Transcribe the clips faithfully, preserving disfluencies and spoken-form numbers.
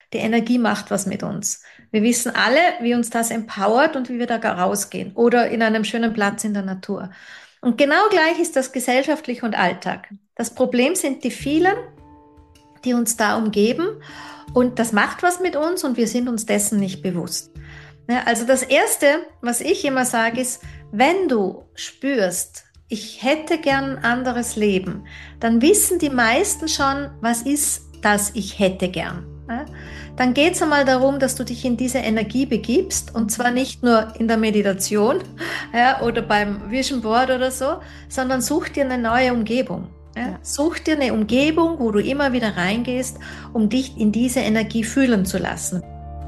die Energie macht was mit uns. Wir wissen alle, wie uns das empowert und wie wir da rausgehen oder in einem schönen Platz in der Natur. Und genau gleich ist das gesellschaftlich und Alltag. Das Problem sind die vielen, die uns da umgeben und das macht was mit uns und wir sind uns dessen nicht bewusst. Ja, also das Erste, was ich immer sage, ist, wenn du spürst, ich hätte gern ein anderes Leben, dann wissen die meisten schon, was ist das, ich hätte gern. Ja? Dann geht es einmal darum, dass du dich in diese Energie begibst und zwar nicht nur in der Meditation, ja, oder beim Vision Board oder so, sondern such dir eine neue Umgebung. Ja? Ja. Such dir eine Umgebung, wo du immer wieder reingehst, um dich in diese Energie fühlen zu lassen.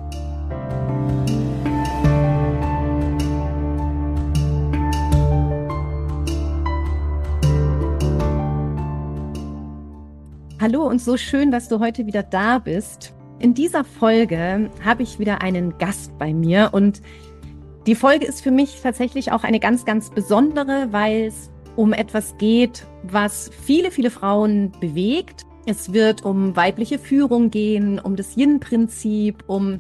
Hallo und so schön, dass du heute wieder da bist. In dieser Folge habe ich wieder einen Gast bei mir und die Folge ist für mich tatsächlich auch eine ganz, ganz besondere, weil es um etwas geht, was viele, viele Frauen bewegt. Es wird um weibliche Führung gehen, um das Yin-Prinzip, um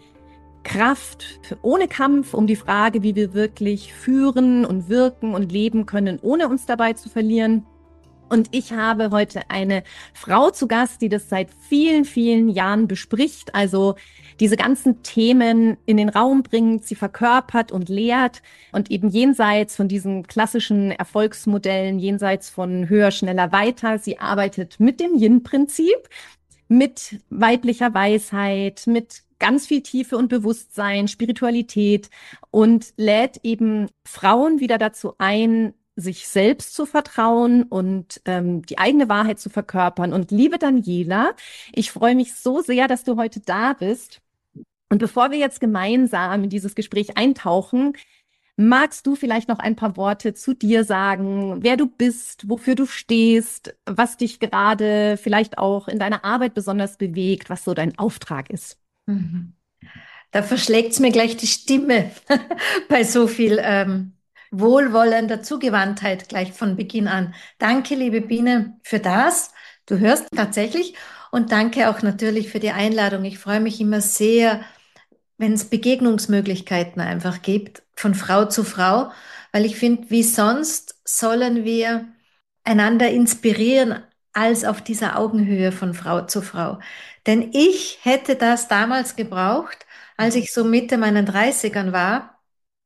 Kraft ohne Kampf, um die Frage, wie wir wirklich führen und wirken und leben können, ohne uns dabei zu verlieren. Und ich habe heute eine Frau zu Gast, die das seit vielen, vielen Jahren bespricht, also diese ganzen Themen in den Raum bringt, sie verkörpert und lehrt und eben jenseits von diesen klassischen Erfolgsmodellen, jenseits von höher, schneller, weiter. Sie arbeitet mit dem Yin-Prinzip, mit weiblicher Weisheit, mit ganz viel Tiefe und Bewusstsein, Spiritualität und lädt eben Frauen wieder dazu ein, sich selbst zu vertrauen und ähm, die eigene Wahrheit zu verkörpern. Und liebe Daniela, ich freue mich so sehr, dass du heute da bist. Und bevor wir jetzt gemeinsam in dieses Gespräch eintauchen, magst du vielleicht noch ein paar Worte zu dir sagen, wer du bist, wofür du stehst, was dich gerade vielleicht auch in deiner Arbeit besonders bewegt, was so dein Auftrag ist? Mhm. Da verschlägt es mir gleich die Stimme bei so viel ähm, wohlwollender Zugewandtheit gleich von Beginn an. Danke, liebe Biene, für das. Du hörst tatsächlich. Und danke auch natürlich für die Einladung. Ich freue mich immer sehr, wenn es Begegnungsmöglichkeiten einfach gibt, von Frau zu Frau, weil ich finde, wie sonst sollen wir einander inspirieren als auf dieser Augenhöhe von Frau zu Frau. Denn ich hätte das damals gebraucht, als ich so Mitte meinen Dreißigern war,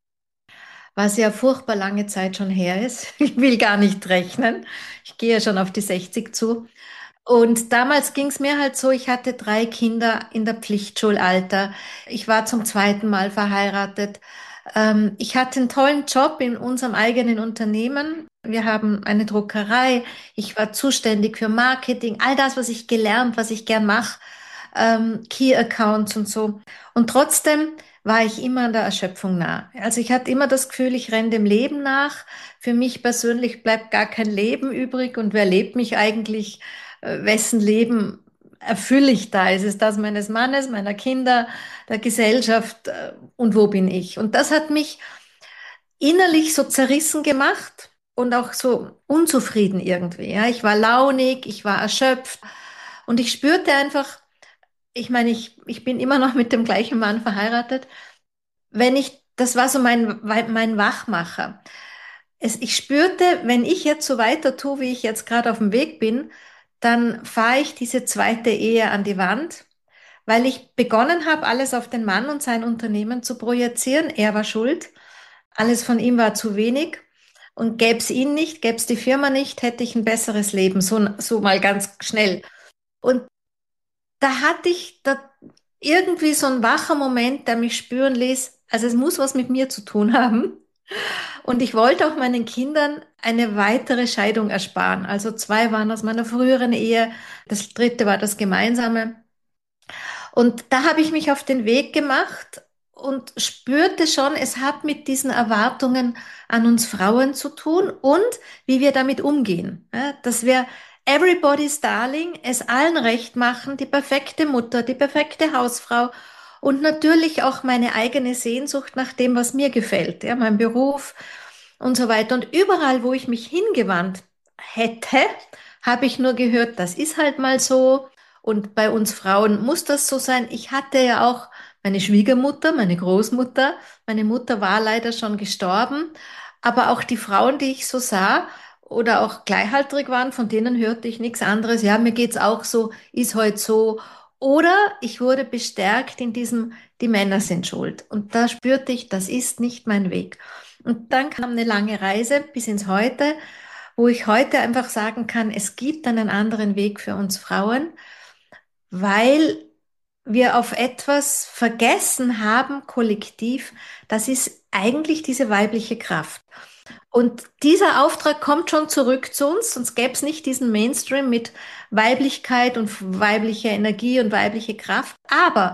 was ja furchtbar lange Zeit schon her ist. Ich will gar nicht rechnen. Ich gehe ja schon auf die sechzig zu. Und damals ging es mir halt so, ich hatte drei Kinder in der Pflichtschulalter. Ich war zum zweiten Mal verheiratet. Ähm, ich hatte einen tollen Job in unserem eigenen Unternehmen. Wir haben eine Druckerei. Ich war zuständig für Marketing, all das, was ich gelernt, was ich gern mache, ähm, Key Accounts und so. Und trotzdem war ich immer an der Erschöpfung nah. Also ich hatte immer das Gefühl, ich renne dem Leben nach. Für mich persönlich bleibt gar kein Leben übrig. Und wer lebt mich eigentlich? Äh, Wessen Leben erfülle ich da? Ist es das meines Mannes, meiner Kinder, der Gesellschaft? Äh, Und wo bin ich? Und das hat mich innerlich so zerrissen gemacht und auch so unzufrieden irgendwie. Ja, ich war launig, ich war erschöpft und ich spürte einfach, ich meine, ich, ich bin immer noch mit dem gleichen Mann verheiratet. Wenn ich, das war so mein, mein Wachmacher. Es, ich spürte, wenn ich jetzt so weiter tue, wie ich jetzt gerade auf dem Weg bin, dann fahre ich diese zweite Ehe an die Wand, weil ich begonnen habe, alles auf den Mann und sein Unternehmen zu projizieren. Er war schuld. Alles von ihm war zu wenig. Und gäbe es ihn nicht, gäbe es die Firma nicht, hätte ich ein besseres Leben. So, so mal ganz schnell. Und da hatte ich da irgendwie so ein wacher Moment, der mich spüren ließ, also es muss was mit mir zu tun haben. Und ich wollte auch meinen Kindern eine weitere Scheidung ersparen. Also zwei waren aus meiner früheren Ehe, das dritte war das gemeinsame. Und da habe ich mich auf den Weg gemacht und spürte schon, es hat mit diesen Erwartungen an uns Frauen zu tun und wie wir damit umgehen. Ja, dass wir everybody's darling, es allen recht machen, die perfekte Mutter, die perfekte Hausfrau und natürlich auch meine eigene Sehnsucht nach dem, was mir gefällt, ja, mein Beruf und so weiter. Und überall, wo ich mich hingewandt hätte, habe ich nur gehört, das ist halt mal so Und bei uns Frauen muss das so sein. Ich hatte ja auch meine Schwiegermutter, meine Großmutter. Meine Mutter war leider schon gestorben. Aber auch die Frauen, die ich so sah oder auch gleichaltrig waren, von denen hörte ich nichts anderes. Ja, mir geht's auch so, ist heute so. Oder ich wurde bestärkt in diesem, die Männer sind schuld. Und da spürte ich, das ist nicht mein Weg. Und dann kam eine lange Reise bis ins Heute, wo ich heute einfach sagen kann, es gibt einen anderen Weg für uns Frauen, weil wir auf etwas vergessen haben, kollektiv, das ist eigentlich diese weibliche Kraft. Und dieser Auftrag kommt schon zurück zu uns, sonst gäbe es nicht diesen Mainstream mit Weiblichkeit und weiblicher Energie und weibliche Kraft. Aber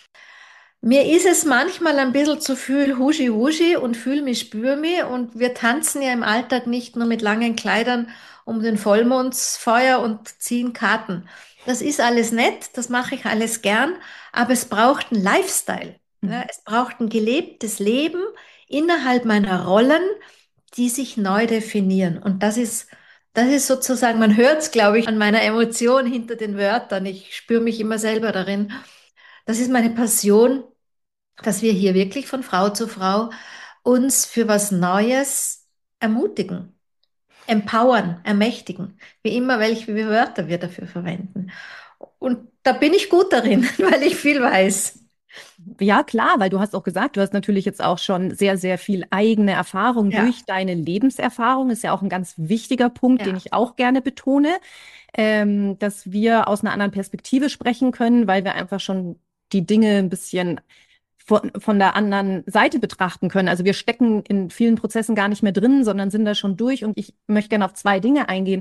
mir ist es manchmal ein bisschen zu viel Huschi-Wuschi und fühl mich, spür mich. Und wir tanzen ja im Alltag nicht nur mit langen Kleidern um den Vollmondsfeuer und ziehen Karten. Das ist alles nett, das mache ich alles gern, aber es braucht einen Lifestyle. Ja, Mhm. es braucht ein gelebtes Leben innerhalb meiner Rollen, die sich neu definieren. Und das ist, das ist sozusagen, man hört es, glaube ich, an meiner Emotion hinter den Wörtern. Ich spüre mich immer selber darin. Das ist meine Passion, dass wir hier wirklich von Frau zu Frau uns für was Neues ermutigen, empowern, ermächtigen, wie immer, welche Wörter wir dafür verwenden. Und da bin ich gut darin, weil ich viel weiß. Ja, klar, weil du hast auch gesagt, du hast natürlich jetzt auch schon sehr, sehr viel eigene Erfahrung Ja, durch deine Lebenserfahrung. Ist ja auch ein ganz wichtiger Punkt, den ja. ich auch gerne betone, ähm, dass wir aus einer anderen Perspektive sprechen können, weil wir einfach schon die Dinge ein bisschen von, von der anderen Seite betrachten können. Also wir stecken in vielen Prozessen gar nicht mehr drin, sondern sind da schon durch. Und ich möchte gerne auf zwei Dinge eingehen.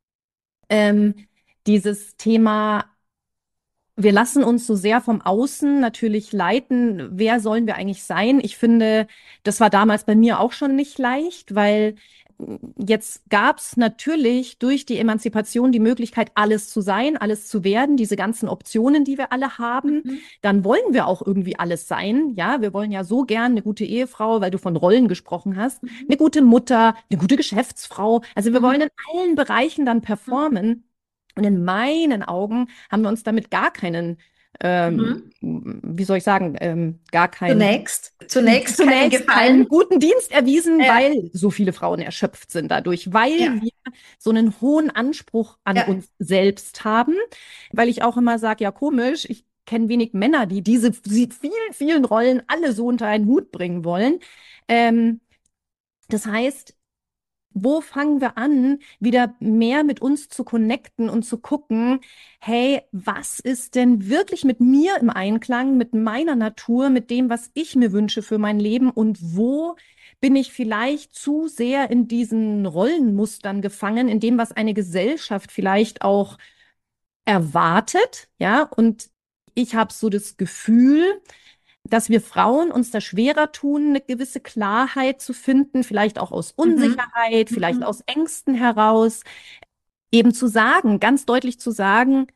Ähm, dieses Thema, wir lassen uns so sehr vom Außen natürlich leiten. Wer sollen wir eigentlich sein? Ich finde, das war damals bei mir auch schon nicht leicht, weil mm, jetzt gab es natürlich durch die Emanzipation die Möglichkeit, alles zu sein, alles zu werden, diese ganzen Optionen, die wir alle haben. Mhm. Dann wollen wir auch irgendwie alles sein. Ja, wir wollen ja so gern eine gute Ehefrau, weil du von Rollen gesprochen hast, Mhm. eine gute Mutter, eine gute Geschäftsfrau. Also wir wollen Mhm. in allen Bereichen dann Mhm. performen. Und in meinen Augen haben wir uns damit gar keinen, ähm, Mhm. wie soll ich sagen, ähm, gar keinen, Zunächst, zunächst keinen zunächst keinen Gefallen. guten Dienst erwiesen, Ja, weil so viele Frauen erschöpft sind dadurch, weil ja, wir so einen hohen Anspruch an ja. uns selbst haben. Weil ich auch immer sage, ja, komisch, ich kenne wenig Männer, die diese vielen, vielen Rollen alle so unter einen Hut bringen wollen. Ähm, das heißt, wo fangen wir an, wieder mehr mit uns zu connecten und zu gucken, hey, was ist denn wirklich mit mir im Einklang, mit meiner Natur, mit dem, was ich mir wünsche für mein Leben und wo bin ich vielleicht zu sehr in diesen Rollenmustern gefangen, in dem, was eine Gesellschaft vielleicht auch erwartet, ja, und ich habe so das Gefühl, dass wir Frauen uns da schwerer tun, eine gewisse Klarheit zu finden, vielleicht auch aus Mhm. Unsicherheit, vielleicht Mhm. aus Ängsten heraus, eben zu sagen, ganz deutlich zu sagen,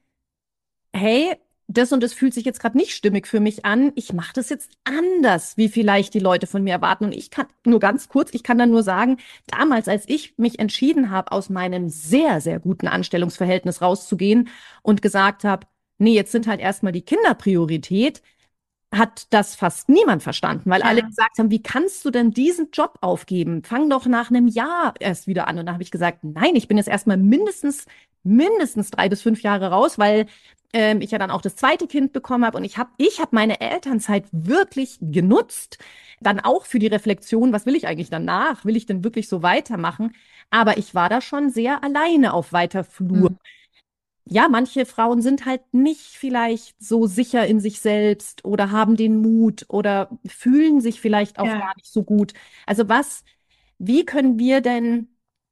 hey, das und das fühlt sich jetzt gerade nicht stimmig für mich an. Ich mache das jetzt anders, wie vielleicht die Leute von mir erwarten. Und ich kann nur ganz kurz, ich kann dann nur sagen, damals, als ich mich entschieden habe, aus meinem sehr, sehr guten Anstellungsverhältnis rauszugehen und gesagt habe, nee, jetzt sind halt erstmal die Kinder Priorität, hat das fast niemand verstanden, weil alle Ja, gesagt haben, wie kannst du denn diesen Job aufgeben? Fang doch nach einem Jahr erst wieder an. Und da habe ich gesagt, nein, ich bin jetzt erstmal mindestens, mindestens drei bis fünf Jahre raus, weil ähm, ich ja dann auch das zweite Kind bekommen habe und ich habe, ich habe meine Elternzeit wirklich genutzt, dann auch für die Reflexion, was will ich eigentlich danach? Will ich denn wirklich so weitermachen? Aber ich war da schon sehr alleine auf weiter Flur. mhm. Ja, manche Frauen sind halt nicht vielleicht so sicher in sich selbst oder haben den Mut oder fühlen sich vielleicht auch Ja, gar nicht so gut. Also was, wie können wir denn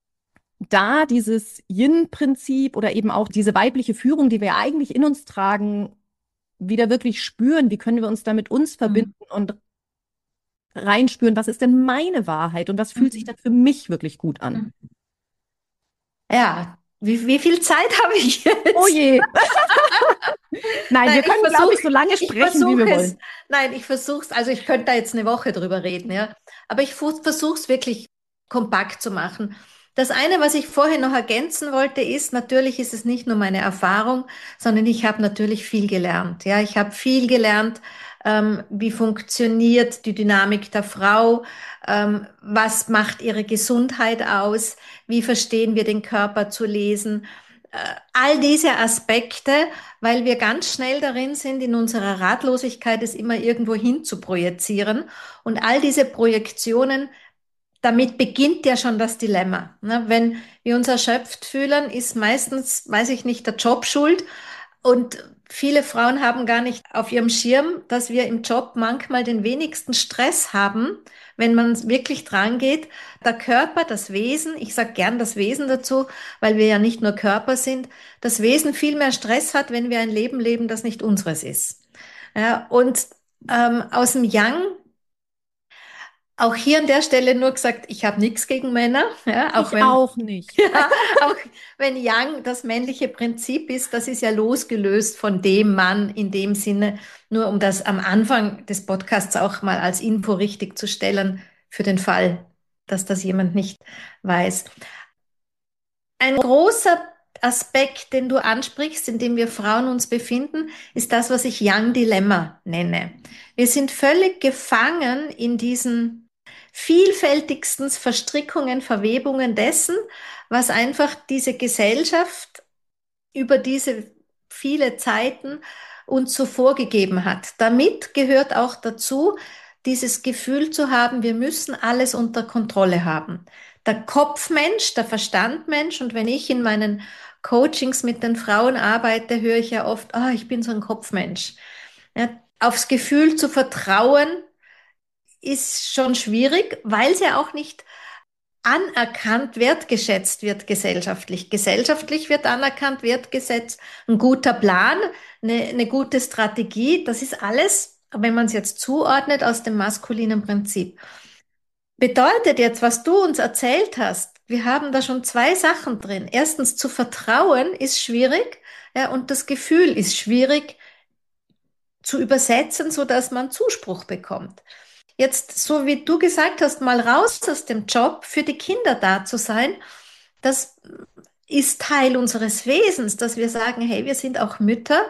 da dieses Yin-Prinzip oder eben auch diese weibliche Führung, die wir eigentlich in uns tragen, wieder wirklich spüren? Wie können wir uns da mit uns mhm. verbinden und reinspüren, was ist denn meine Wahrheit und was fühlt sich Mhm. dann für mich wirklich gut an? Mhm. Ja, wie, wie viel Zeit habe ich Oh jetzt? je. Nein, Nein, wir ich können, glaube versuche, ich, so lange ich sprechen, wie wir versuche es, wollen. nein, ich versuche es, also ich könnte da jetzt eine Woche drüber reden, ja, aber ich versuche es wirklich kompakt zu machen. Das eine, was ich vorher noch ergänzen wollte, ist, natürlich ist es nicht nur meine Erfahrung, sondern ich habe natürlich viel gelernt. Ja, ich habe viel gelernt, ähm, wie funktioniert die Dynamik der Frau, ähm, was macht ihre Gesundheit aus, wie verstehen wir den Körper zu lesen. Äh, all diese Aspekte, weil wir ganz schnell darin sind, in unserer Ratlosigkeit es immer irgendwo hin zu projizieren. Und all diese Projektionen, damit beginnt ja schon das Dilemma. Ne? Wenn wir uns erschöpft fühlen, ist meistens, weiß ich nicht, der Job schuld. Und viele Frauen haben gar nicht auf ihrem Schirm, dass wir im Job manchmal den wenigsten Stress haben, wenn man wirklich dran geht. Der Körper, das Wesen, ich sage gern das Wesen dazu, weil wir ja nicht nur Körper sind, das Wesen viel mehr Stress hat, wenn wir ein Leben leben, das nicht unseres ist. Ja, und ähm, aus dem Yang auch hier an der Stelle nur gesagt, ich habe nichts gegen Männer, ja, auch Ich wenn, auch nicht. ja, auch wenn Yang das männliche Prinzip ist, das ist ja losgelöst von dem Mann in dem Sinne, nur um das am Anfang des Podcasts auch mal als Info richtig zu stellen, für den Fall, dass das jemand nicht weiß. Ein großer Aspekt, den du ansprichst, in dem wir Frauen uns befinden, ist das, was ich Yang-Dilemma nenne. Wir sind völlig gefangen in diesen vielfältigsten Verstrickungen, Verwebungen dessen, was einfach diese Gesellschaft über diese viele Zeiten uns so vorgegeben hat. Damit gehört auch dazu, dieses Gefühl zu haben, wir müssen alles unter Kontrolle haben. Der Kopfmensch, der Verstandmensch, und wenn ich in meinen Coachings mit den Frauen arbeite, höre ich ja oft, ah, ich bin so ein Kopfmensch. Ja, aufs Gefühl zu vertrauen ist schon schwierig, weil es ja auch nicht anerkannt, wertgeschätzt wird gesellschaftlich. Gesellschaftlich wird anerkannt, wertgeschätzt, ein guter Plan, eine, eine gute Strategie, das ist alles, wenn man es jetzt zuordnet, aus dem maskulinen Prinzip. Bedeutet jetzt, was du uns erzählt hast, wir haben da schon zwei Sachen drin. Erstens, zu vertrauen ist schwierig, ja, und das Gefühl ist schwierig zu übersetzen, so dass man Zuspruch bekommt. Jetzt, so wie du gesagt hast, mal raus aus dem Job, für die Kinder da zu sein, das ist Teil unseres Wesens, dass wir sagen, hey, wir sind auch Mütter.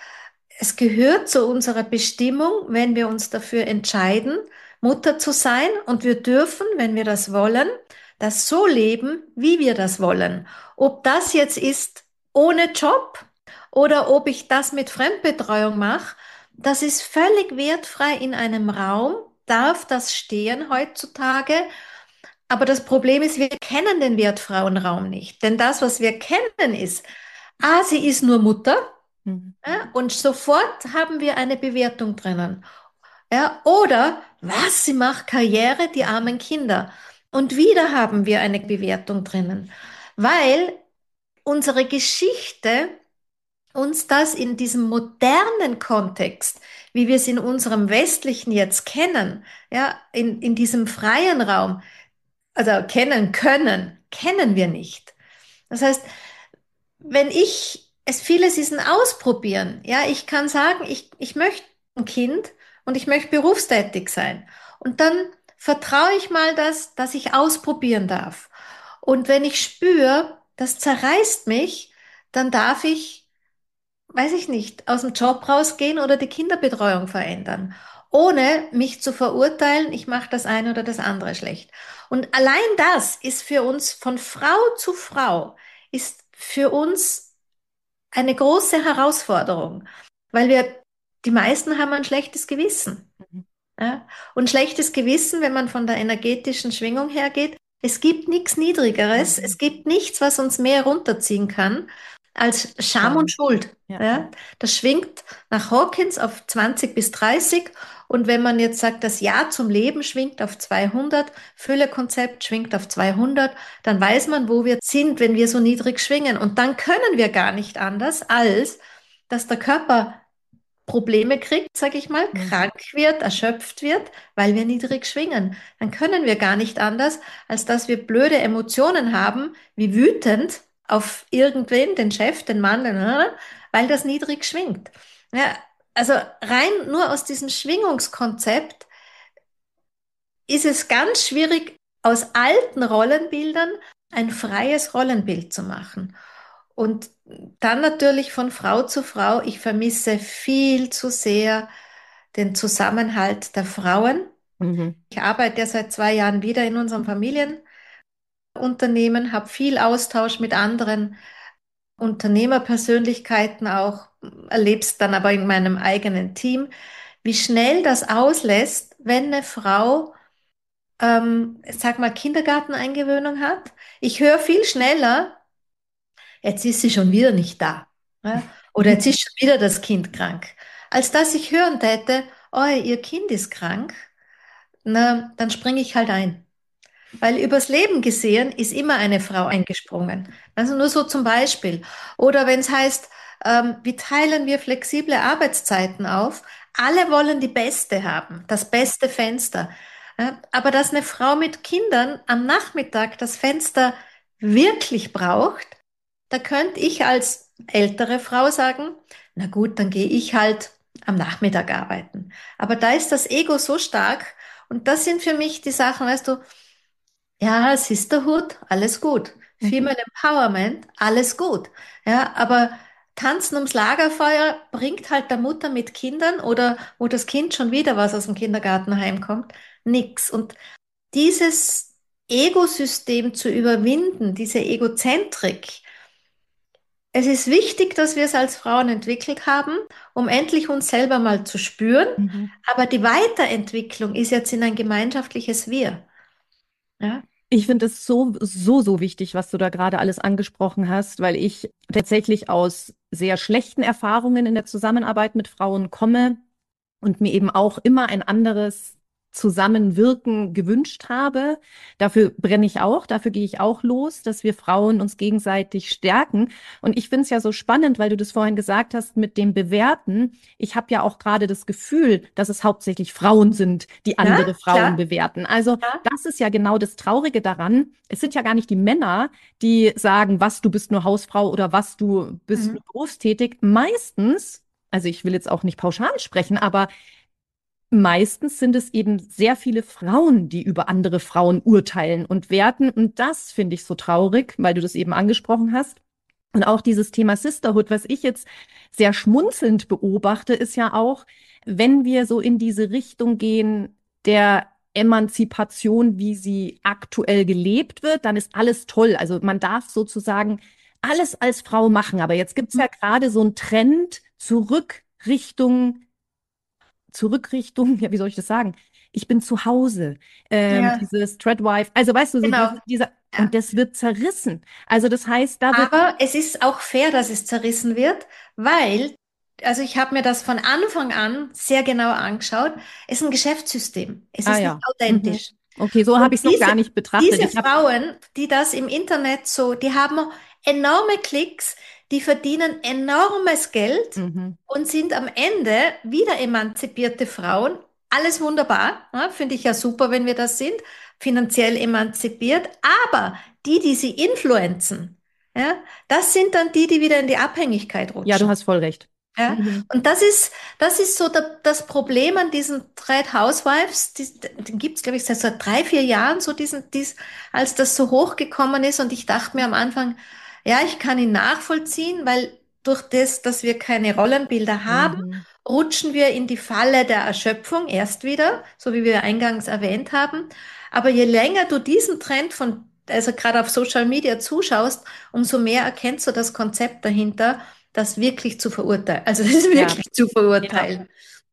Es gehört zu unserer Bestimmung, wenn wir uns dafür entscheiden, Mutter zu sein. Und wir dürfen, wenn wir das wollen, das so leben, wie wir das wollen. Ob das jetzt ist ohne Job oder ob ich das mit Fremdbetreuung mache, das ist völlig wertfrei in einem Raum, darf das stehen heutzutage. Aber das Problem ist, wir kennen den Wertfrauenraum nicht. Denn das, was wir kennen, ist, ah, sie ist nur Mutter. Mhm. Ja, und sofort haben wir eine Bewertung drinnen. Ja, oder was, sie macht Karriere, die armen Kinder. Und wieder haben wir eine Bewertung drinnen. Weil unsere Geschichte uns das in diesem modernen Kontext, wie wir es in unserem westlichen jetzt kennen, ja, in, in diesem freien Raum, also kennen können, kennen wir nicht. Das heißt, wenn ich, es vieles ist ein Ausprobieren, ja, ich kann sagen, ich, ich möchte ein Kind und ich möchte berufstätig sein. Und dann vertraue ich mal das, dass ich ausprobieren darf. Und wenn ich spüre, das zerreißt mich, dann darf ich, weiß ich nicht, aus dem Job rausgehen oder die Kinderbetreuung verändern, ohne mich zu verurteilen, ich mache das eine oder das andere schlecht. Und allein das ist für uns von Frau zu Frau, ist für uns eine große Herausforderung, weil wir, die meisten haben ein schlechtes Gewissen. Mhm. Ja? Und schlechtes Gewissen, wenn man von der energetischen Schwingung hergeht, es gibt nichts Niedrigeres, Mhm. es gibt nichts, was uns mehr runterziehen kann als Scham und Scham. Schuld. Ja. Ja? Das schwingt nach Hawkins auf zwanzig bis dreißig. Und wenn man jetzt sagt, das Ja zum Leben schwingt auf zweihundert, Fülle-Konzept schwingt auf zweihundert, dann weiß man, wo wir sind, wenn wir so niedrig schwingen. Und dann können wir gar nicht anders, als dass der Körper Probleme kriegt, sage ich mal, Mhm. krank wird, erschöpft wird, weil wir niedrig schwingen. Dann können wir gar nicht anders, als dass wir blöde Emotionen haben, wie wütend auf irgendwen, den Chef, den Mann, den, weil das niedrig schwingt. Ja, also rein nur aus diesem Schwingungskonzept ist es ganz schwierig, aus alten Rollenbildern ein freies Rollenbild zu machen. Und dann natürlich von Frau zu Frau, ich vermisse viel zu sehr den Zusammenhalt der Frauen. Mhm. Ich arbeite ja seit zwei Jahren wieder in unserem Familienunternehmen, habe viel Austausch mit anderen Unternehmerpersönlichkeiten auch, erlebst dann aber in meinem eigenen Team, wie schnell das auslässt, wenn eine Frau, ähm, sag mal, Kindergarteneingewöhnung hat. Ich höre viel schneller, jetzt ist sie schon wieder nicht da. Ja? Oder jetzt ist schon wieder das Kind krank. Als dass ich hören täte, oh, ihr Kind ist krank, na, dann springe ich halt ein. Weil übers Leben gesehen ist immer eine Frau eingesprungen. Also nur so zum Beispiel. Oder wenn es heißt, ähm, wie teilen wir flexible Arbeitszeiten auf? Alle wollen die beste haben, das beste Fenster. Ja, aber dass eine Frau mit Kindern am Nachmittag das Fenster wirklich braucht, da könnte ich als ältere Frau sagen, na gut, dann gehe ich halt am Nachmittag arbeiten. Aber da ist das Ego so stark und das sind für mich die Sachen, weißt du, ja, Sisterhood, alles gut. Mhm. Female Empowerment, alles gut. Ja, aber Tanzen ums Lagerfeuer bringt halt der Mutter mit Kindern oder wo das Kind schon wieder was aus dem Kindergarten heimkommt, nix. Und dieses Ego-System zu überwinden, diese Egozentrik, es ist wichtig, dass wir es als Frauen entwickelt haben, um endlich uns selber mal zu spüren. Mhm. Aber die Weiterentwicklung ist jetzt in ein gemeinschaftliches Wir. Ja? Ich finde es so, so, so wichtig, was du da gerade alles angesprochen hast, weil ich tatsächlich aus sehr schlechten Erfahrungen in der Zusammenarbeit mit Frauen komme und mir eben auch immer ein anderes Zusammenwirken gewünscht habe. Dafür brenne ich auch, dafür gehe ich auch los, dass wir Frauen uns gegenseitig stärken. Und ich finde es ja so spannend, weil du das vorhin gesagt hast mit dem Bewerten. Ich habe ja auch gerade das Gefühl, dass es hauptsächlich Frauen sind, die Ja, andere Frauen klar. bewerten. Also Ja. das ist ja genau das Traurige daran. Es sind ja gar nicht die Männer, die sagen, was, du bist nur Hausfrau oder was, du bist Mhm. nur berufstätig. Meistens, also ich will jetzt auch nicht pauschal sprechen, aber meistens sind es eben sehr viele Frauen, die über andere Frauen urteilen und werten. Und das finde ich so traurig, weil du das eben angesprochen hast. Und auch dieses Thema Sisterhood, was ich jetzt sehr schmunzelnd beobachte, ist ja auch, wenn wir so in diese Richtung gehen der Emanzipation, wie sie aktuell gelebt wird, dann ist alles toll. Also man darf sozusagen alles als Frau machen. Aber jetzt gibt es ja gerade so einen Trend zurück Richtung Zurückrichtung, ja, wie soll ich das sagen? Ich bin zu Hause. Ähm, Ja, dieses Treadwife, also weißt du, so genau. diese, dieser, Ja. und das wird zerrissen. Also das heißt, da wird, Aber es ist auch fair, dass es zerrissen wird, weil, also ich habe mir das von Anfang an sehr genau angeschaut. Es ist ein Geschäftssystem. Es ah ist nicht ja, mhm. authentisch. Okay, so habe Und ich es noch diese, gar nicht betrachtet. diese Ich habe, Frauen, die das im Internet so, die haben enorme Klicks, die verdienen enormes Geld mhm. und sind am Ende wieder emanzipierte Frauen. Alles wunderbar, ja, finde ich ja super, wenn wir das sind, finanziell emanzipiert. Aber die, die sie influenzen, ja, das sind dann die, die wieder in die Abhängigkeit Ja, du rutschen. hast voll recht. Ja, Mhm. und das ist, das ist so da, das Problem an diesen Red Housewives. Die, den gibt es, glaube ich, seit so drei, vier Jahren, so diesen, dies, als das so hochgekommen ist. Und ich dachte mir am Anfang, ja, ich kann ihn nachvollziehen, weil durch das, dass wir keine Rollenbilder haben, Mhm. rutschen wir in die Falle der Erschöpfung erst wieder, so wie wir eingangs erwähnt haben. Aber je länger du diesen Trend von, also gerade auf Social Media zuschaust, umso mehr erkennst du das Konzept dahinter, das wirklich zu verurteilen. Also das ist Ja, wirklich zu ja. verurteilen.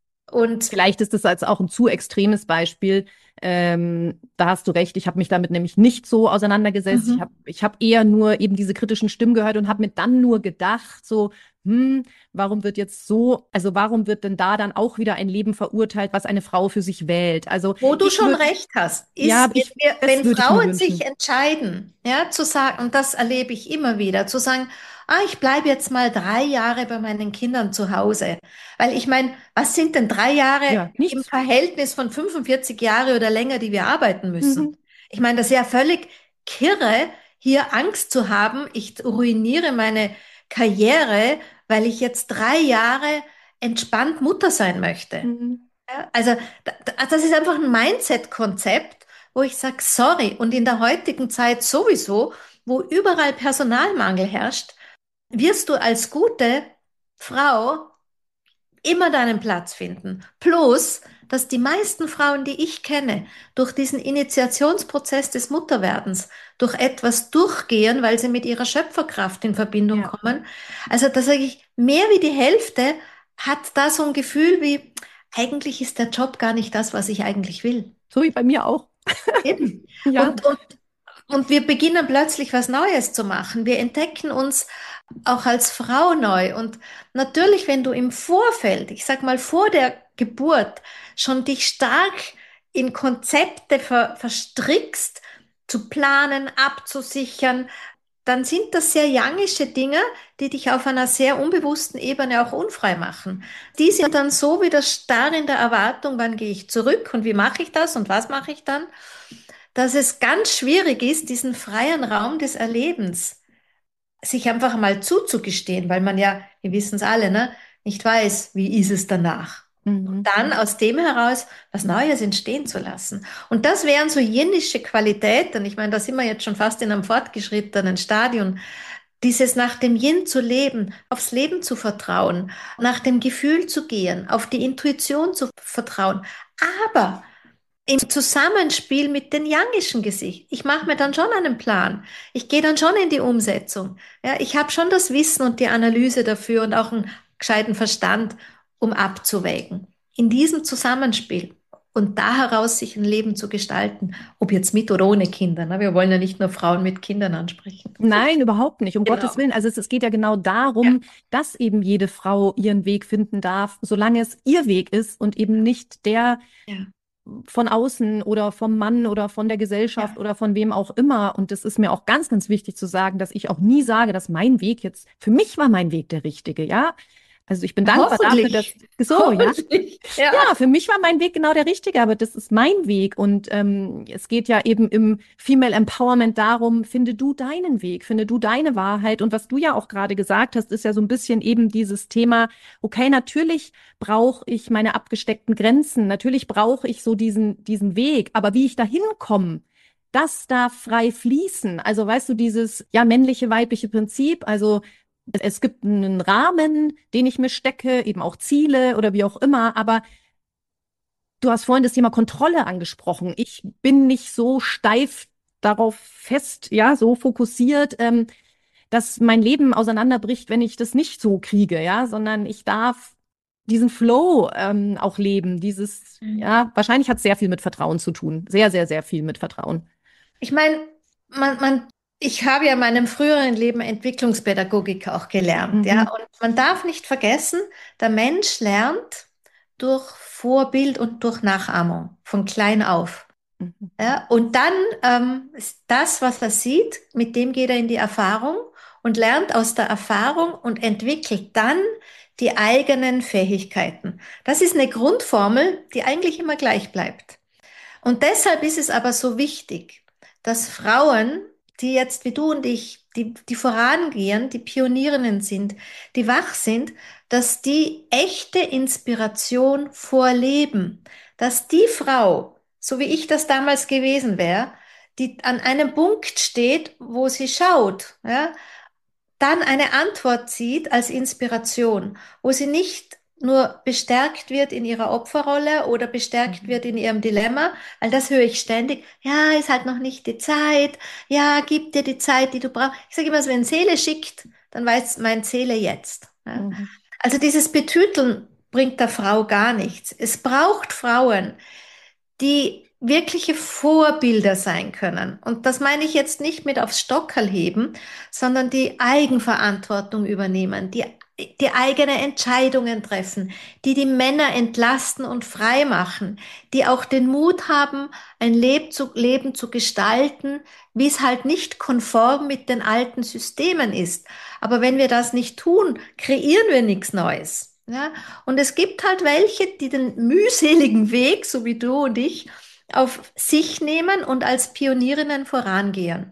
Und Vielleicht ist es als auch ein zu extremes Beispiel. Ähm, da hast du recht. Ich habe mich damit nämlich nicht so auseinandergesetzt. Ich mhm. habe ich hab eher nur eben diese kritischen Stimmen gehört und habe mir dann nur gedacht, so, hm, warum wird jetzt so, also warum wird denn da dann auch wieder ein Leben verurteilt, was eine Frau für sich wählt? Also Wo du ich schon würde, recht hast, ja, ist, wenn ich, wir, das wenn würde ich mir Frauen sich wünschen. entscheiden, ja, zu sagen, und das erlebe ich immer wieder, zu sagen, ah, ich bleibe jetzt mal drei Jahre bei meinen Kindern zu Hause. Weil ich meine, was sind denn drei Jahre Ja, im nichts. Verhältnis von fünfundvierzig Jahre oder länger, die wir arbeiten müssen? Mhm. Ich meine, das ist ja völlig kirre, hier Angst zu haben, ich ruiniere meine Karriere, weil ich jetzt drei Jahre entspannt Mutter sein möchte. Mhm. Ja, also da- da- das ist einfach ein Mindset-Konzept, wo ich sage, sorry, und in der heutigen Zeit sowieso, wo überall Personalmangel herrscht, wirst du als gute Frau immer deinen Platz finden. Plus, dass die meisten Frauen, die ich kenne, durch diesen Initiationsprozess des Mutterwerdens, durch etwas durchgehen, weil sie mit ihrer Schöpferkraft in Verbindung Ja. kommen. Also da sage ich, mehr wie die Hälfte hat da so ein Gefühl wie, eigentlich ist der Job gar nicht das, was ich eigentlich will. So wie bei mir auch. Eben. Ja. Und, und, und wir beginnen plötzlich was Neues zu machen. Wir entdecken uns auch als Frau neu. Und natürlich, wenn du im Vorfeld, ich sag mal vor der Geburt, schon dich stark in Konzepte ver verstrickst, zu planen, abzusichern, dann sind das sehr youngische Dinge, die dich auf einer sehr unbewussten Ebene auch unfrei machen. Die sind dann so wieder starr in der Erwartung, wann gehe ich zurück und wie mache ich das und was mache ich dann, dass es ganz schwierig ist, diesen freien Raum des Erlebens sich einfach mal zuzugestehen, weil man ja, wir wissen es alle, ne, nicht weiß, wie ist es danach. Und Mhm. dann aus dem heraus was Neues entstehen zu lassen. Und das wären so jinnische Qualitäten. Ich meine, da sind wir jetzt schon fast in einem fortgeschrittenen Stadion. Dieses nach dem Yin zu leben, aufs Leben zu vertrauen, nach dem Gefühl zu gehen, auf die Intuition zu vertrauen. Aber im Zusammenspiel mit den yangischen Gesicht. Ich mache mir dann schon einen Plan. Ich gehe dann schon in die Umsetzung. Ja, ich habe schon das Wissen und die Analyse dafür und auch einen gescheiten Verstand, um abzuwägen. In diesem Zusammenspiel und da heraus sich ein Leben zu gestalten, ob jetzt mit oder ohne Kinder. Ne? Wir wollen ja nicht nur Frauen mit Kindern ansprechen. Nein, überhaupt nicht, um Genau. Gottes Willen. Also es, es geht ja genau Ja. darum, dass eben jede Frau ihren Weg finden darf, solange es ihr Weg ist und eben nicht der Ja. von außen oder vom Mann oder von der Gesellschaft Ja. oder von wem auch immer. Und das ist mir auch ganz, ganz wichtig zu sagen, dass ich auch nie sage, dass mein Weg jetzt, für mich war mein Weg der richtige, ja. Also ich bin dankbar dafür, dass, Hoffentlich. so, ja. Hoffentlich. Ja. Ja, für mich war mein Weg genau der richtige, aber das ist mein Weg. Und ähm, es geht ja eben im Female Empowerment darum, finde du deinen Weg, finde du deine Wahrheit. Und was du ja auch gerade gesagt hast, ist ja so ein bisschen eben dieses Thema, okay, natürlich brauche ich meine abgesteckten Grenzen, natürlich brauche ich so diesen, diesen Weg, aber wie ich da hinkomme, das darf frei fließen. Also weißt du, dieses ja männliche, weibliche Prinzip, also es gibt einen Rahmen, den ich mir stecke, eben auch Ziele oder wie auch immer, aber du hast vorhin das Thema Kontrolle angesprochen. Ich bin nicht so steif darauf fest, ja, so fokussiert, ähm, dass mein Leben auseinanderbricht, wenn ich das nicht so kriege, ja, sondern ich darf diesen Flow ähm, auch leben. Dieses, ja, wahrscheinlich hat es sehr viel mit Vertrauen zu tun. Sehr, sehr, sehr viel mit Vertrauen. Ich meine, man, man, ich habe ja in meinem früheren Leben Entwicklungspädagogik auch gelernt, ja. Mhm. Und man darf nicht vergessen, der Mensch lernt durch Vorbild und durch Nachahmung von klein auf. Mhm. Ja. Und dann ähm, ist das, was er sieht, mit dem geht er in die Erfahrung und lernt aus der Erfahrung und entwickelt dann die eigenen Fähigkeiten. Das ist eine Grundformel, die eigentlich immer gleich bleibt. Und deshalb ist es aber so wichtig, dass Frauen, die jetzt wie du und ich, die, die vorangehen, die Pionierinnen sind, die wach sind, dass die echte Inspiration vorleben, dass die Frau, so wie ich das damals gewesen wäre, die an einem Punkt steht, wo sie schaut, ja, dann eine Antwort sieht als Inspiration, wo sie nicht nur bestärkt wird in ihrer Opferrolle oder bestärkt Mhm. wird in ihrem Dilemma, weil das höre ich ständig. Ja, ist halt noch nicht die Zeit. Ja, gib dir die Zeit, die du brauchst. Ich sage immer, so, wenn Seele schickt, dann weiß mein Seele jetzt. Ja. Mhm. Also dieses Betüteln bringt der Frau gar nichts. Es braucht Frauen, die wirkliche Vorbilder sein können. Und das meine ich jetzt nicht mit aufs Stockerl heben, sondern die Eigenverantwortung übernehmen, die, die eigene Entscheidungen treffen, die die Männer entlasten und frei machen, die auch den Mut haben, ein Leb zu, Leben zu gestalten, wie es halt nicht konform mit den alten Systemen ist. Aber wenn wir das nicht tun, kreieren wir nichts Neues. Ja? Und es gibt halt welche, die den mühseligen Weg, so wie du und ich, auf sich nehmen und als Pionierinnen vorangehen.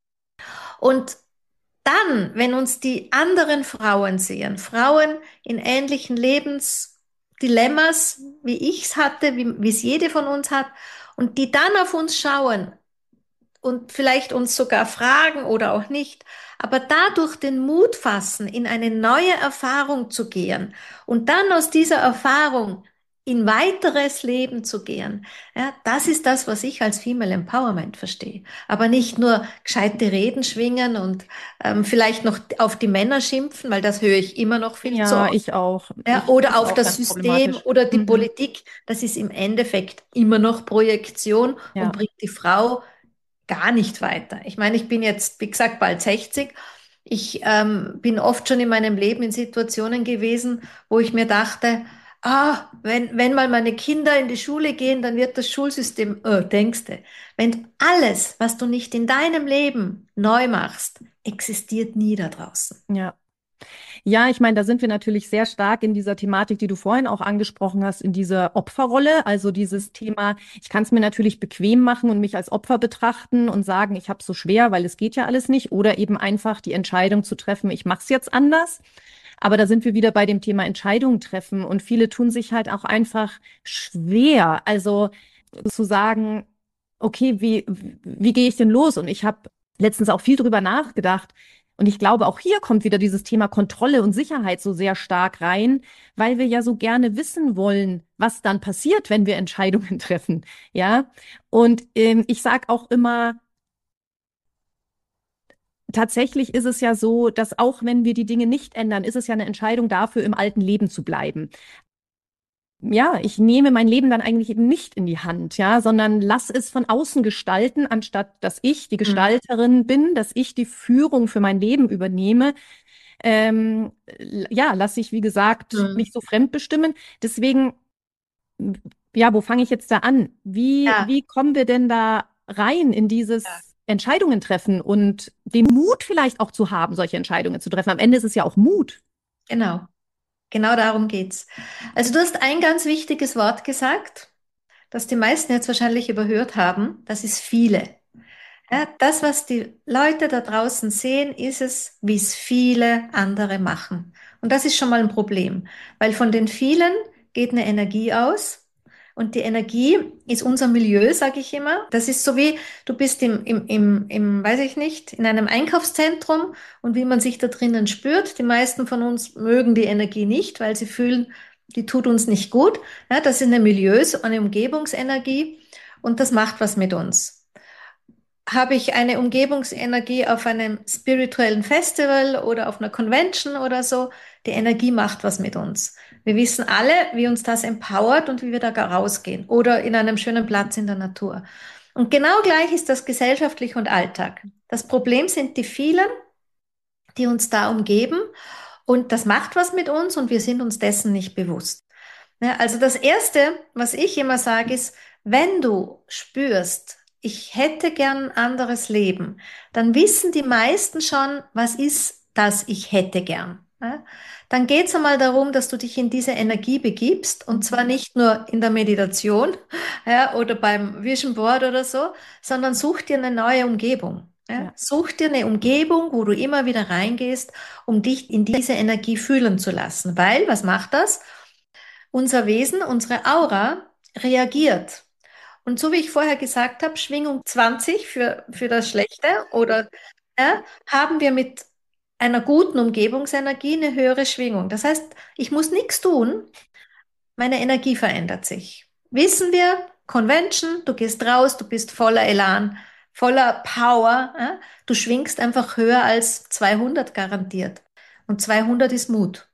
Und dann, wenn uns die anderen Frauen sehen, Frauen in ähnlichen Lebensdilemmas, wie ich es hatte, wie, wie es jede von uns hat, und die dann auf uns schauen und vielleicht uns sogar fragen oder auch nicht, aber dadurch den Mut fassen, in eine neue Erfahrung zu gehen und dann aus dieser Erfahrung in weiteres Leben zu gehen. Ja, das ist das, was ich als Female Empowerment verstehe. Aber nicht nur gescheite Reden schwingen und ähm, vielleicht noch auf die Männer schimpfen, weil das höre ich immer noch viel zu Ja, oft. ich auch. Ja, Ich finde oder es auf auch das ganz System problematisch. oder die Mhm. Politik. Das ist im Endeffekt immer noch Projektion und Ja. bringt die Frau gar nicht weiter. Ich meine, ich bin jetzt, wie gesagt, bald sechzig. Ich ähm, bin oft schon in meinem Leben in Situationen gewesen, wo ich mir dachte, ah, wenn, wenn mal meine Kinder in die Schule gehen, dann wird das Schulsystem, äh, denkste, wenn alles, was du nicht in deinem Leben neu machst, existiert nie da draußen. Ja. Ja, ich meine, da sind wir natürlich sehr stark in dieser Thematik, die du vorhin auch angesprochen hast, in dieser Opferrolle. Also dieses Thema, ich kann es mir natürlich bequem machen und mich als Opfer betrachten und sagen, ich habe es so schwer, weil es geht ja alles nicht. Oder eben einfach die Entscheidung zu treffen, ich mache es jetzt anders. Aber da sind wir wieder bei dem Thema Entscheidungen treffen. Und viele tun sich halt auch einfach schwer. Also zu sagen, okay, wie, wie gehe ich denn los? Und ich habe letztens auch viel drüber nachgedacht. Und ich glaube, auch hier kommt wieder dieses Thema Kontrolle und Sicherheit so sehr stark rein, weil wir ja so gerne wissen wollen, was dann passiert, wenn wir Entscheidungen treffen. Ja. Und ähm, ich sage auch immer, tatsächlich ist es ja so, dass auch wenn wir die Dinge nicht ändern, ist es ja eine Entscheidung dafür, im alten Leben zu bleiben. Ja, ich nehme mein Leben dann eigentlich eben nicht in die Hand, ja, sondern lass es von außen gestalten, anstatt dass ich die Mhm. Gestalterin bin, dass ich die Führung für mein Leben übernehme. Ähm, ja, lasse ich, wie gesagt, Mhm. mich so fremdbestimmen. Deswegen, ja, wo fange ich jetzt da an? Wie, Ja, wie kommen wir denn da rein in ja, dieses Entscheidungen treffen und den Mut vielleicht auch zu haben, solche Entscheidungen zu treffen? Am Ende ist es ja auch Mut. genau. Genau darum geht's. Also du hast ein ganz wichtiges Wort gesagt, das die meisten jetzt wahrscheinlich überhört haben. Das ist viele. Ja, das, was die Leute da draußen sehen, ist es, wie es viele andere machen. Und das ist schon mal ein Problem, weil von den vielen geht eine Energie aus. Und die Energie ist unser Milieu, sage ich immer. Das ist so wie, du bist im, im, im, im, weiß ich nicht, in einem Einkaufszentrum und wie man sich da drinnen spürt. Die meisten von uns mögen die Energie nicht, weil sie fühlen, die tut uns nicht gut. Ja, das ist eine Milieus, eine Umgebungsenergie und das macht was mit uns. Habe ich eine Umgebungsenergie auf einem spirituellen Festival oder auf einer Convention oder so, die Energie macht was mit uns. Wir wissen alle, wie uns das empowert und wie wir da rausgehen oder in einem schönen Platz in der Natur. Und genau gleich ist das gesellschaftlich und Alltag. Das Problem sind die vielen, die uns da umgeben und das macht was mit uns und wir sind uns dessen nicht bewusst. Ja, also das Erste, was ich immer sage, ist, wenn du spürst, ich hätte gern ein anderes Leben, dann wissen die meisten schon, was ist das, ich hätte gern. Ja, dann geht es einmal darum, dass du dich in diese Energie begibst und zwar nicht nur in der Meditation, ja, oder beim Vision Board oder so, sondern such dir eine neue Umgebung. Ja. Ja, Such dir eine Umgebung, wo du immer wieder reingehst, um dich in diese Energie fühlen zu lassen. Weil, was macht das? Unser Wesen, unsere Aura reagiert. Und so wie ich vorher gesagt habe, Schwingung zwanzig für, für das Schlechte oder ja, haben wir mit einer guten Umgebungsenergie eine höhere Schwingung. Das heißt, ich muss nichts tun, meine Energie verändert sich. Wissen wir, Convention, du gehst raus, du bist voller Elan, voller Power, ja? Du schwingst einfach höher als zweihundert garantiert. Und zweihundert ist Mut.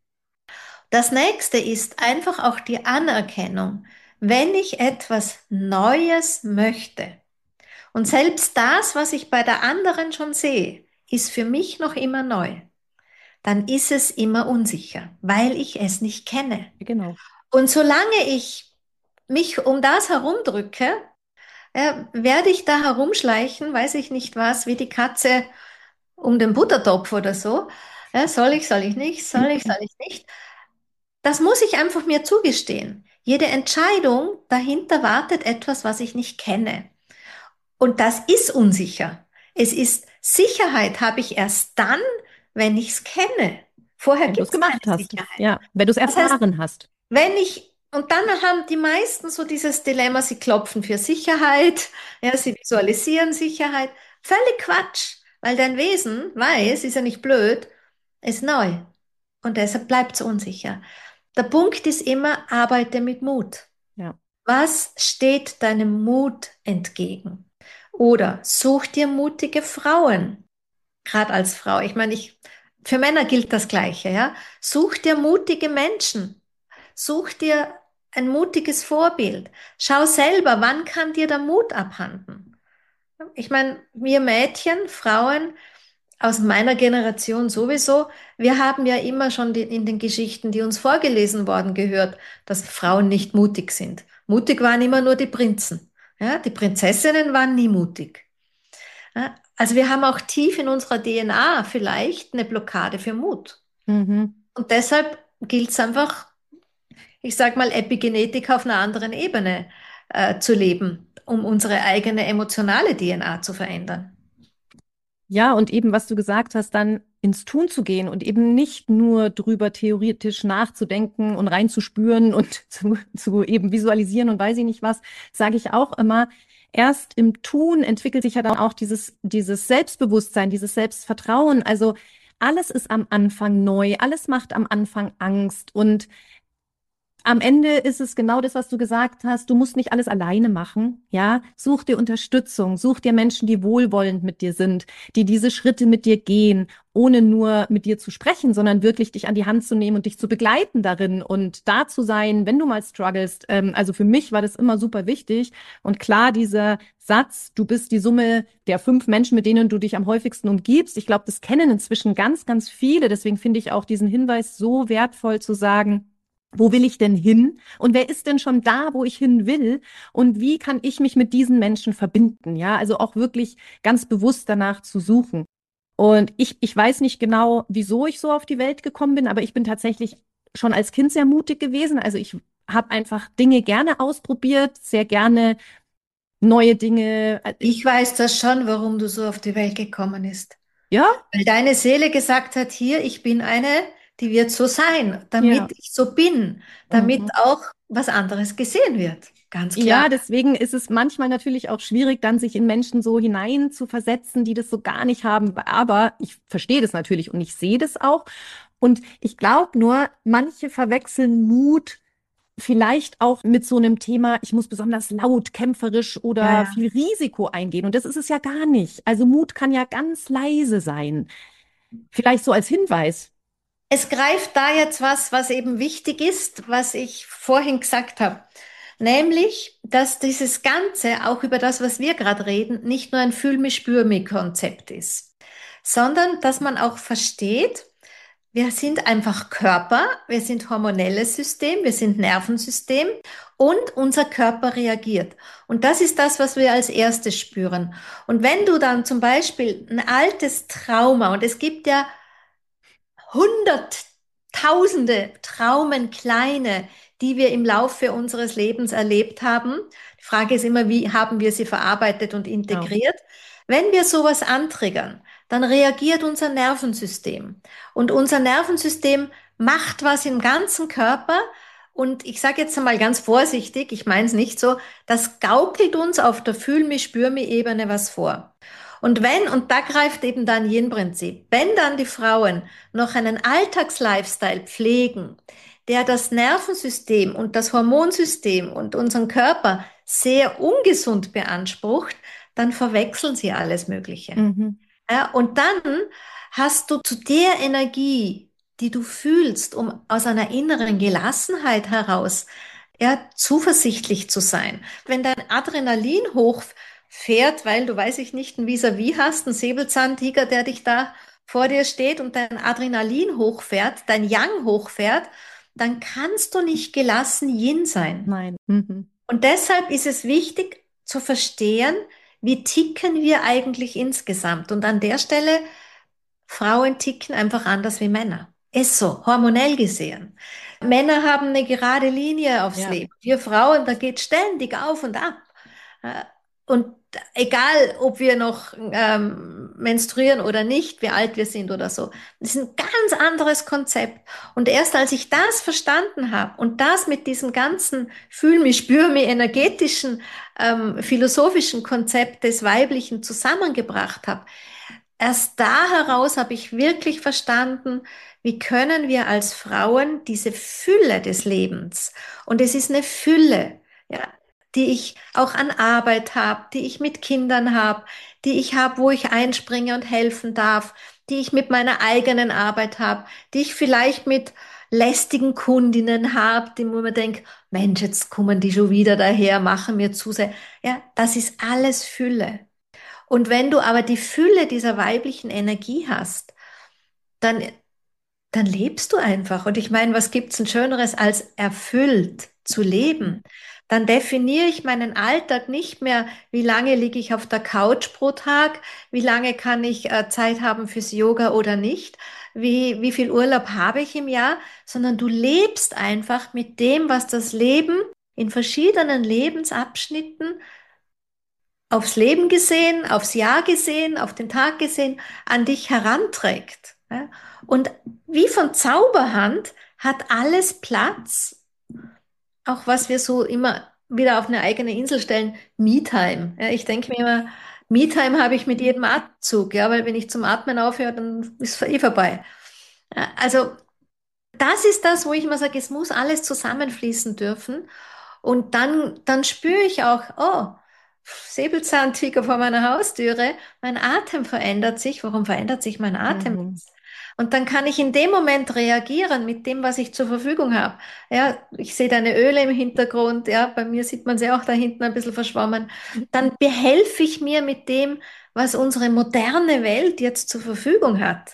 Das nächste ist einfach auch die Anerkennung. Wenn ich etwas Neues möchte und selbst das, was ich bei der anderen schon sehe, ist für mich noch immer neu, dann ist es immer unsicher, weil ich es nicht kenne. genau. Und solange ich mich um das herumdrücke, äh, werde ich da herumschleichen, weiß ich nicht was, wie die Katze um den Buttertopf oder so. Ja, soll ich, soll ich nicht, soll ich, soll ich nicht. Das muss ich einfach mir zugestehen. Jede Entscheidung dahinter wartet etwas, was ich nicht kenne. Und das ist unsicher. Es ist Sicherheit habe ich erst dann, wenn ich es kenne. Vorher Wenn du gibt es es keine gemacht hast. Sicherheit. Ja, wenn du es Das heißt, erfahren hast. wenn ich Und dann haben die meisten so dieses Dilemma, sie klopfen für Sicherheit, ja, sie visualisieren Sicherheit. Völlig Quatsch, weil dein Wesen weiß, ist ja nicht blöd, ist neu. Und deshalb bleibt es unsicher. Der Punkt ist immer, arbeite mit Mut. Ja. Was steht deinem Mut entgegen? Oder such dir mutige Frauen, gerade als Frau. Ich meine, ich, für Männer gilt das Gleiche, ja. Such dir mutige Menschen. Such dir ein mutiges Vorbild. Schau selber, wann kann dir der Mut abhanden? Ich meine, wir Mädchen, Frauen aus meiner Generation sowieso, wir haben ja immer schon die, in den Geschichten, die uns vorgelesen worden, gehört, dass Frauen nicht mutig sind. Mutig waren immer nur die Prinzen. Ja, die Prinzessinnen waren nie mutig. Ja, also wir haben auch tief in unserer D N A vielleicht eine Blockade für Mut. Mhm. Und deshalb gilt es einfach, ich sage mal, Epigenetik auf einer anderen Ebene äh, zu leben, um unsere eigene emotionale D N A zu verändern. Ja, und eben, was du gesagt hast, dann ins Tun zu gehen und eben nicht nur drüber theoretisch nachzudenken und reinzuspüren und zu, zu eben visualisieren und weiß ich nicht was, sage ich auch immer. Erst im Tun entwickelt sich ja dann auch dieses, dieses Selbstbewusstsein, dieses Selbstvertrauen. Also alles ist am Anfang neu, alles macht am Anfang Angst und am Ende ist es genau das, was du gesagt hast. Du musst nicht alles alleine machen. Ja, such dir Unterstützung, such dir Menschen, die wohlwollend mit dir sind, die diese Schritte mit dir gehen, ohne nur mit dir zu sprechen, sondern wirklich dich an die Hand zu nehmen und dich zu begleiten darin und da zu sein, wenn du mal strugglest. Ähm, also für mich war das immer super wichtig. Und klar, dieser Satz, du bist die Summe der fünf Menschen, mit denen du dich am häufigsten umgibst. Ich glaube, das kennen inzwischen ganz, ganz viele. Deswegen finde ich auch diesen Hinweis so wertvoll zu sagen, wo will ich denn hin? Und wer ist denn schon da, wo ich hin will? Und wie kann ich mich mit diesen Menschen verbinden? Ja, also auch wirklich ganz bewusst danach zu suchen. Und ich, ich weiß nicht genau, wieso ich so auf die Welt gekommen bin, aber ich bin tatsächlich schon als Kind sehr mutig gewesen. Also ich habe einfach Dinge gerne ausprobiert, sehr gerne neue Dinge. äh, Ich weiß das schon, warum du so auf die Welt gekommen bist. Ja, Weil deine Seele gesagt hat, hier, ich bin eine, die wird so sein, ja. damit ich so bin, damit Mhm. auch was anderes gesehen wird. Ganz klar. Ja, deswegen ist es manchmal natürlich auch schwierig, dann sich in Menschen so hinein zu versetzen, die das so gar nicht haben. Aber ich verstehe das natürlich und ich sehe das auch. Und ich glaube nur, manche verwechseln Mut vielleicht auch mit so einem Thema, ich muss besonders laut, kämpferisch Ja, oder ja. viel Risiko eingehen. Und das ist es ja gar nicht. Also Mut kann ja ganz leise sein. Vielleicht so als Hinweis. Es greift da jetzt was, was eben wichtig ist, was ich vorhin gesagt habe. Nämlich, dass dieses Ganze, auch über das, was wir gerade reden, nicht nur ein Fühl-mich-spür-mich-Konzept ist, sondern dass man auch versteht, wir sind einfach Körper, wir sind hormonelles System, wir sind Nervensystem und unser Körper reagiert. Und das ist das, was wir als erstes spüren. Und wenn du dann zum Beispiel ein altes Trauma, und es gibt ja Hunderttausende Traumen, kleine, die wir im Laufe unseres Lebens erlebt haben. Die Frage ist immer, wie haben wir sie verarbeitet und Genau. integriert? Wenn wir sowas antriggern, dann reagiert unser Nervensystem. Und unser Nervensystem macht was im ganzen Körper. Und ich sage jetzt einmal ganz vorsichtig, ich meine es nicht so, das gaukelt uns auf der Fühl-mich-spür-mich-Ebene was vor. Und wenn, und da greift eben dann Yin-Prinzip, wenn dann die Frauen noch einen Alltagslifestyle pflegen, der das Nervensystem und das Hormonsystem und unseren Körper sehr ungesund beansprucht, dann verwechseln sie alles Mögliche. Mhm. Ja, und dann hast du zu der Energie, die du fühlst, um aus einer inneren Gelassenheit heraus ja, zuversichtlich zu sein. Wenn dein Adrenalin hochfährt, weil du, weiß ich nicht, ein Vis-à-vis hast, einen Säbelzahntiger, der dich da vor dir steht und dein Adrenalin hochfährt, dein Yang hochfährt, dann kannst du nicht gelassen Yin sein. Nein. Mhm. Und deshalb ist es wichtig zu verstehen, wie ticken wir eigentlich insgesamt. Und an der Stelle, Frauen ticken einfach anders wie Männer. Ist so, hormonell gesehen. Männer haben eine gerade Linie aufs Ja. Leben. Wir Frauen, da geht ständig auf und ab. Äh, Und egal, ob wir noch ähm, menstruieren oder nicht, wie alt wir sind oder so. Das ist ein ganz anderes Konzept. Und erst als ich das verstanden habe und das mit diesem ganzen Fühl mich, spür mich, energetischen, ähm, philosophischen Konzept des Weiblichen zusammengebracht habe, erst da heraus habe ich wirklich verstanden, wie können wir als Frauen diese Fülle des Lebens, und es ist eine Fülle, ja, die ich auch an Arbeit habe, die ich mit Kindern habe, die ich habe, wo ich einspringe und helfen darf, die ich mit meiner eigenen Arbeit habe, die ich vielleicht mit lästigen Kundinnen habe, die wo man denkt, Mensch, jetzt kommen die schon wieder daher, machen mir zu sehr. Ja, das ist alles Fülle. Und wenn du aber die Fülle dieser weiblichen Energie hast, dann, dann lebst du einfach. Und ich meine, was gibt's denn Schöneres als erfüllt zu leben? Dann definiere ich meinen Alltag nicht mehr, wie lange liege ich auf der Couch pro Tag, wie lange kann ich äh, Zeit haben fürs Yoga oder nicht, wie, wie viel Urlaub habe ich im Jahr, sondern du lebst einfach mit dem, was das Leben in verschiedenen Lebensabschnitten aufs Leben gesehen, aufs Jahr gesehen, auf den Tag gesehen, an dich heranträgt. Ja? Und wie von Zauberhand hat alles Platz, auch was wir so immer wieder auf eine eigene Insel stellen, Me-Time. Ja, ich denke mir immer, Me-Time habe ich mit jedem Atemzug, ja, weil wenn ich zum Atmen aufhöre, dann ist es eh vorbei. Ja, also das ist das, wo ich immer sage, es muss alles zusammenfließen dürfen. Und dann, dann spüre ich auch, oh, Säbelzahntiger vor meiner Haustüre, mein Atem verändert sich. Warum verändert sich mein Atem Mhm. jetzt? Und dann kann ich in dem Moment reagieren mit dem, was ich zur Verfügung habe. Ja, ich sehe deine Öle im Hintergrund. Ja, bei mir sieht man sie auch da hinten ein bisschen verschwommen. Dann behelfe ich mir mit dem, was unsere moderne Welt jetzt zur Verfügung hat.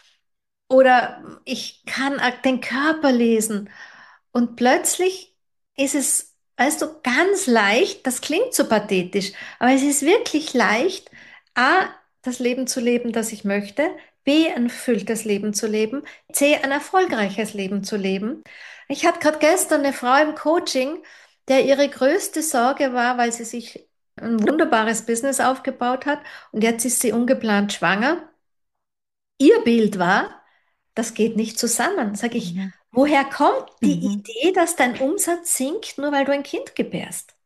Oder ich kann den Körper lesen. Und plötzlich ist es, weißt du, ganz leicht, das klingt so pathetisch, aber es ist wirklich leicht, A, das Leben zu leben, das ich möchte, B, ein erfülltes Leben zu leben, C, ein erfolgreiches Leben zu leben. Ich hatte gerade gestern eine Frau im Coaching, der ihre größte Sorge war, weil sie sich ein wunderbares Business aufgebaut hat und jetzt ist sie ungeplant schwanger. Ihr Bild war, das geht nicht zusammen. Sag ich, Mhm. woher kommt die Mhm. Idee, dass dein Umsatz sinkt, nur weil du ein Kind gebärst?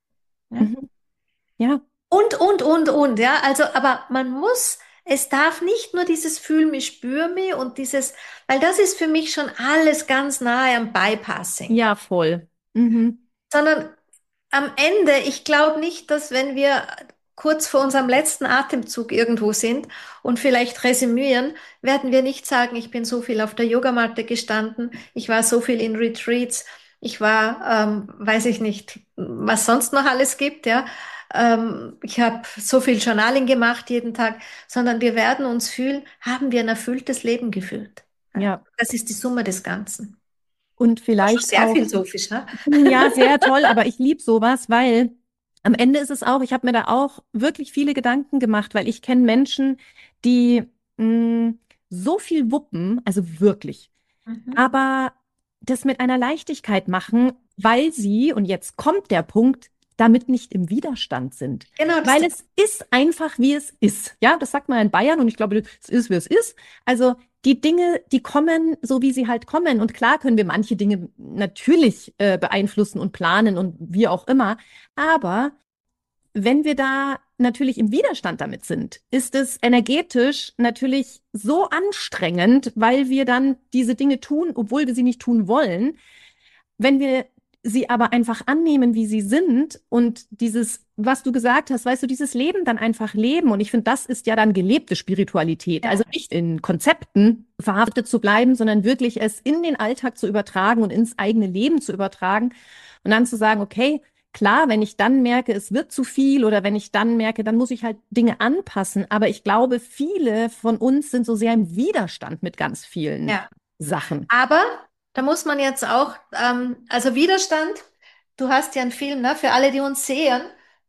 Ja? Mhm. Ja, Und, und, und, und, ja. Also, aber man muss, es darf nicht nur dieses Fühl mich, spür mich und dieses, weil das ist für mich schon alles ganz nahe am Bypassing. ja, voll. Mhm. Sondern am Ende, ich glaube nicht, dass wenn wir kurz vor unserem letzten Atemzug irgendwo sind und vielleicht resümieren, werden wir nicht sagen, ich bin so viel auf der Yogamatte gestanden, ich war so viel in Retreats, ich war, ähm, weiß ich nicht, was sonst noch alles gibt, ja. Ähm, ich habe so viel Journaling gemacht jeden Tag, sondern wir werden uns fühlen, haben wir ein erfülltes Leben geführt. Ja. Ja. Das ist die Summe des Ganzen. Und War schon vielleicht sehr auch, philosophisch, ne? hm, ja, sehr toll, aber ich liebe sowas, weil am Ende ist es auch, ich habe mir da auch wirklich viele Gedanken gemacht, weil ich kenne Menschen, die mh, so viel wuppen, also wirklich, Mhm. aber das mit einer Leichtigkeit machen, weil sie, und jetzt kommt der Punkt, damit nicht im Widerstand sind. Genau, das ist Weil der es ist einfach, wie es ist. Ja, das sagt man in Bayern und ich glaube, es ist, wie es ist. Also die Dinge, die kommen, so wie sie halt kommen. Und klar können wir manche Dinge natürlich äh, beeinflussen und planen und wie auch immer. Aber wenn wir da natürlich im Widerstand damit sind, ist es energetisch natürlich so anstrengend, weil wir dann diese Dinge tun, obwohl wir sie nicht tun wollen. Wenn wir sie aber einfach annehmen, wie sie sind und dieses, was du gesagt hast, weißt du, dieses Leben dann einfach leben. Und ich finde, das ist ja dann gelebte Spiritualität. Also Ja, nicht in Konzepten verhaftet zu bleiben, sondern wirklich es in den Alltag zu übertragen und ins eigene Leben zu übertragen und dann zu sagen, okay, klar, wenn ich dann merke, es wird zu viel oder wenn ich dann merke, dann muss ich halt Dinge anpassen. Aber ich glaube, viele von uns sind so sehr im Widerstand mit ganz vielen ja. Sachen. Aber da muss man jetzt auch, ähm, also Widerstand, du hast ja einen Film, ne, für alle, die uns sehen.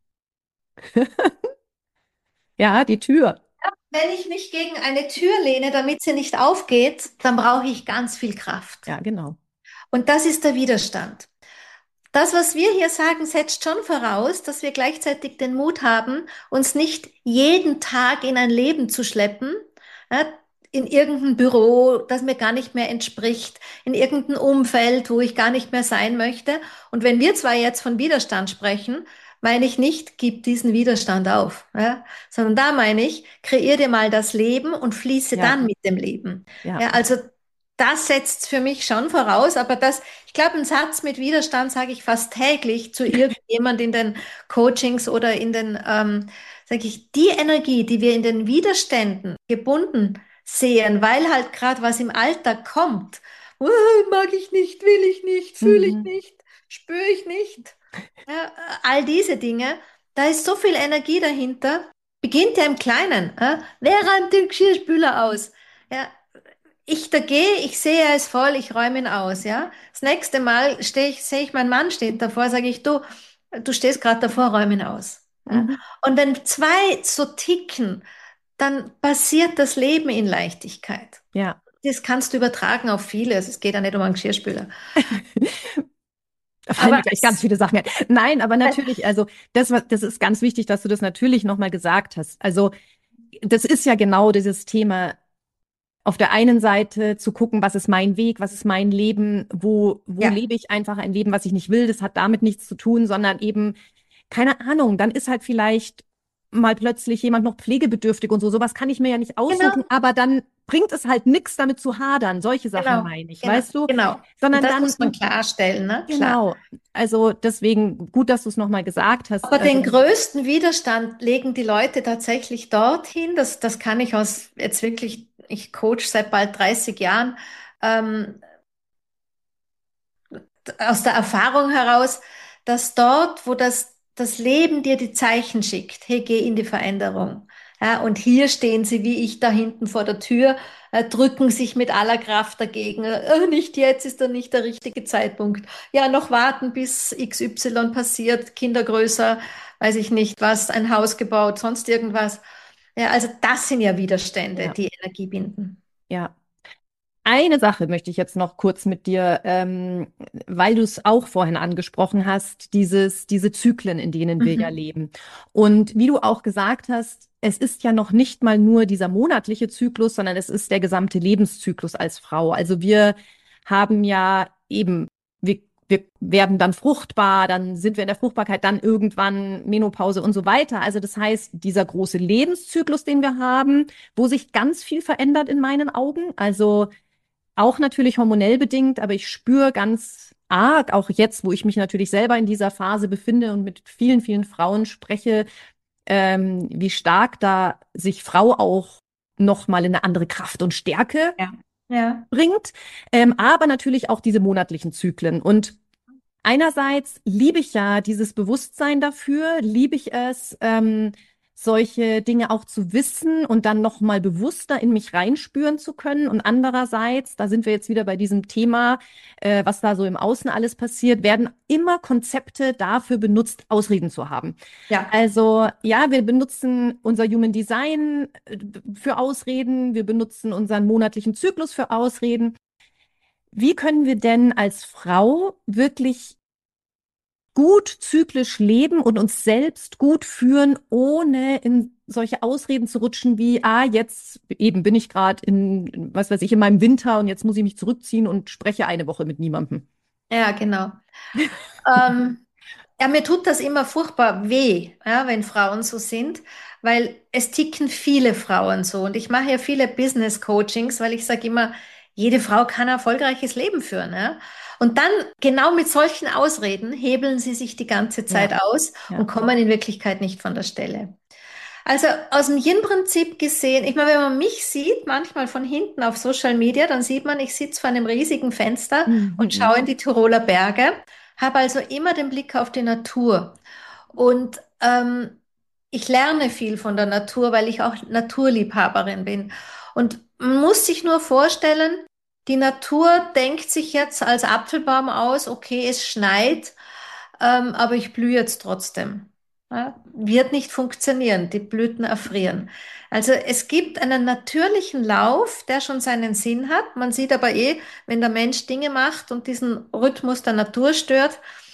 Ja, die Tür. Wenn ich mich gegen eine Tür lehne, damit sie nicht aufgeht, dann brauche ich ganz viel Kraft. Ja, genau. Und das ist der Widerstand. Das, was wir hier sagen, setzt schon voraus, dass wir gleichzeitig den Mut haben, uns nicht jeden Tag in ein Leben zu schleppen, ja, in irgendein Büro, das mir gar nicht mehr entspricht, in irgendein Umfeld, wo ich gar nicht mehr sein möchte. Und wenn wir zwar jetzt von Widerstand sprechen, meine ich nicht, gib diesen Widerstand auf, ja, sondern da meine ich, kreier dir mal das Leben und fließe Ja, dann mit dem Leben. ja. Ja, also das setzt für mich schon voraus, aber das, ich glaube, einen Satz mit Widerstand sage ich fast täglich zu irgendjemand in den Coachings oder in den, ähm, sage ich, die Energie, die wir in den Widerständen gebunden sehen, weil halt gerade was im Alltag kommt, uh, mag ich nicht, will ich nicht, fühle ich Mhm. nicht, spüre ich nicht, ja, all diese Dinge, da ist so viel Energie dahinter, beginnt ja im Kleinen. Ja? Wer räumt den Geschirrspüler aus? Ja, ich da gehe, ich sehe, er ist voll, ich räume ihn aus, ja. Das nächste Mal stehe ich, sehe ich, mein Mann steht davor, sage ich, du, du stehst gerade davor, räume ihn aus. Ja? Mhm. Und wenn zwei so ticken, dann passiert das Leben in Leichtigkeit. Ja. Das kannst du übertragen auf vieles. Es geht ja nicht um einen Geschirrspüler. Da fallen Aber mir gleich ganz es, viele Sachen ein. Nein, aber natürlich, also das, war- das ist ganz wichtig, dass du das natürlich nochmal gesagt hast. Also das ist ja genau dieses Thema, auf der einen Seite zu gucken, was ist mein Weg, was ist mein Leben, wo, wo ja, lebe ich einfach ein Leben, was ich nicht will. Das hat damit nichts zu tun, sondern eben, keine Ahnung, dann ist halt vielleicht mal plötzlich jemand noch pflegebedürftig und so. Sowas kann ich mir ja nicht aussuchen, genau, aber dann bringt es halt nichts damit zu hadern. Solche Sachen genau, meine ich, genau, weißt du? genau. Und Sondern das dann, muss man klarstellen, ne? Klar. genau. Also deswegen gut, dass du es nochmal gesagt hast. Aber Also, den größten Widerstand legen die Leute tatsächlich dorthin. Das, das kann ich aus jetzt wirklich, ich coach seit bald dreißig Jahren, ähm, aus der Erfahrung heraus, dass dort, wo das, das Leben dir die Zeichen schickt, hey, geh in die Veränderung. Ja, und hier stehen sie wie ich da hinten vor der Tür, äh, drücken sich mit aller Kraft dagegen. Äh, nicht jetzt ist doch nicht der richtige Zeitpunkt. Ja, noch warten, bis X Y passiert, Kinder größer, weiß ich nicht was, ein Haus gebaut, sonst irgendwas. Ja, also das sind ja Widerstände, ja, die Energie binden. ja. Eine Sache möchte ich jetzt noch kurz mit dir, ähm, weil du es auch vorhin angesprochen hast, dieses, diese Zyklen, in denen wir ja Mhm. leben. Und wie du auch gesagt hast, es ist ja noch nicht mal nur dieser monatliche Zyklus, sondern es ist der gesamte Lebenszyklus als Frau. Also wir haben ja eben, wir, wir werden dann fruchtbar, dann sind wir in der Fruchtbarkeit, dann irgendwann Menopause und so weiter. Also das heißt, dieser große Lebenszyklus, den wir haben, wo sich ganz viel verändert in meinen Augen. Also auch natürlich hormonell bedingt, aber ich spüre ganz arg, auch jetzt, wo ich mich natürlich selber in dieser Phase befinde und mit vielen, vielen Frauen spreche, ähm, wie stark da sich Frau auch noch mal in eine andere Kraft und Stärke Ja. Ja. bringt, ähm, aber natürlich auch diese monatlichen Zyklen. Und einerseits liebe ich ja dieses Bewusstsein dafür, liebe ich es, ähm, solche Dinge auch zu wissen und dann noch mal bewusster in mich reinspüren zu können. Und andererseits, da sind wir jetzt wieder bei diesem Thema, äh, was da so im Außen alles passiert, werden immer Konzepte dafür benutzt, Ausreden zu haben. Ja. Also ja, wir benutzen unser Human Design äh, für Ausreden, wir benutzen unseren monatlichen Zyklus für Ausreden. Wie können wir denn als Frau wirklich gut zyklisch leben und uns selbst gut führen, ohne in solche Ausreden zu rutschen wie, ah, jetzt eben bin ich gerade in, was weiß ich, in meinem Winter und jetzt muss ich mich zurückziehen und spreche eine Woche mit niemandem. Ja, genau. Ähm, ja, mir tut das immer furchtbar weh, ja, wenn Frauen so sind, weil es ticken viele Frauen so. Und ich mache ja viele Business Coachings, weil ich sage immer, jede Frau kann ein erfolgreiches Leben führen. Ja? Und dann genau mit solchen Ausreden hebeln sie sich die ganze Zeit Ja, aus und ja. kommen in Wirklichkeit nicht von der Stelle. Also aus dem Yin-Prinzip gesehen, ich meine, wenn man mich sieht, manchmal von hinten auf Social Media, dann sieht man, ich sitze vor einem riesigen Fenster und Mhm. schaue in die Tiroler Berge, habe also immer den Blick auf die Natur. Und ähm, ich lerne viel von der Natur, weil ich auch Naturliebhaberin bin. Und man muss sich nur vorstellen, die Natur denkt sich jetzt als Apfelbaum aus, okay, es schneit, ähm, aber ich blühe jetzt trotzdem. Ja, wird nicht funktionieren, die Blüten erfrieren. Also es gibt einen natürlichen Lauf, der schon seinen Sinn hat. Man sieht aber eh, wenn der Mensch Dinge macht und diesen Rhythmus der Natur stört,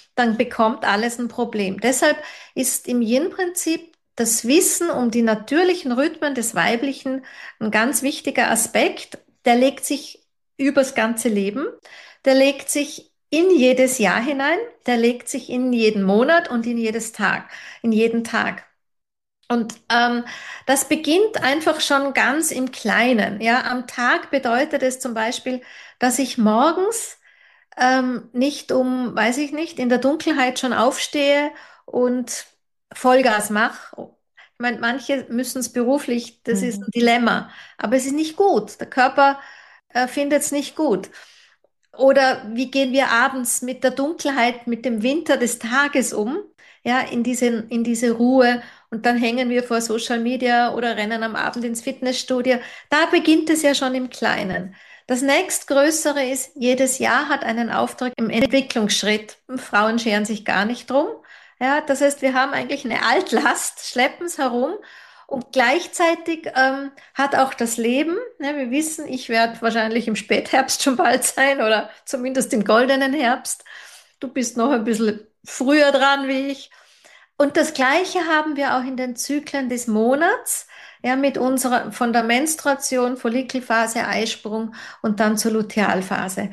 dann bekommt alles ein Problem. Deshalb ist im Yin-Prinzip das Wissen um die natürlichen Rhythmen des Weiblichen ein ganz wichtiger Aspekt. Der legt sich übers ganze Leben, der legt sich in jedes Jahr hinein, der legt sich in jeden Monat und in jedes Tag, in jeden Tag. Und ähm, das beginnt einfach schon ganz im Kleinen. Ja, am Tag bedeutet es zum Beispiel, dass ich morgens ähm, nicht um, weiß ich nicht, in der Dunkelheit schon aufstehe und Vollgas mache. Ich meine, manche müssen es beruflich, das ist ein Mhm. Dilemma, aber es ist nicht gut. Der Körper äh, findet es nicht gut. Oder wie gehen wir abends mit der Dunkelheit, mit dem Winter des Tages um? Ja, in diese, in diese Ruhe. Und dann hängen wir vor Social Media oder rennen am Abend ins Fitnessstudio. Da beginnt es ja schon im Kleinen. Das nächstgrößere ist, jedes Jahr hat einen Auftrag im Entwicklungsschritt. Frauen scheren sich gar nicht drum. Ja, das heißt, wir haben eigentlich eine Altlast, schleppen es herum und gleichzeitig ähm, hat auch das Leben, ne, wir wissen, ich werde wahrscheinlich im Spätherbst schon bald sein oder zumindest im goldenen Herbst. Du bist noch ein bisschen früher dran wie ich. Und das Gleiche haben wir auch in den Zyklen des Monats, ja, mit unserer, von der Menstruation, Follikelphase, Eisprung und dann zur Lutealphase.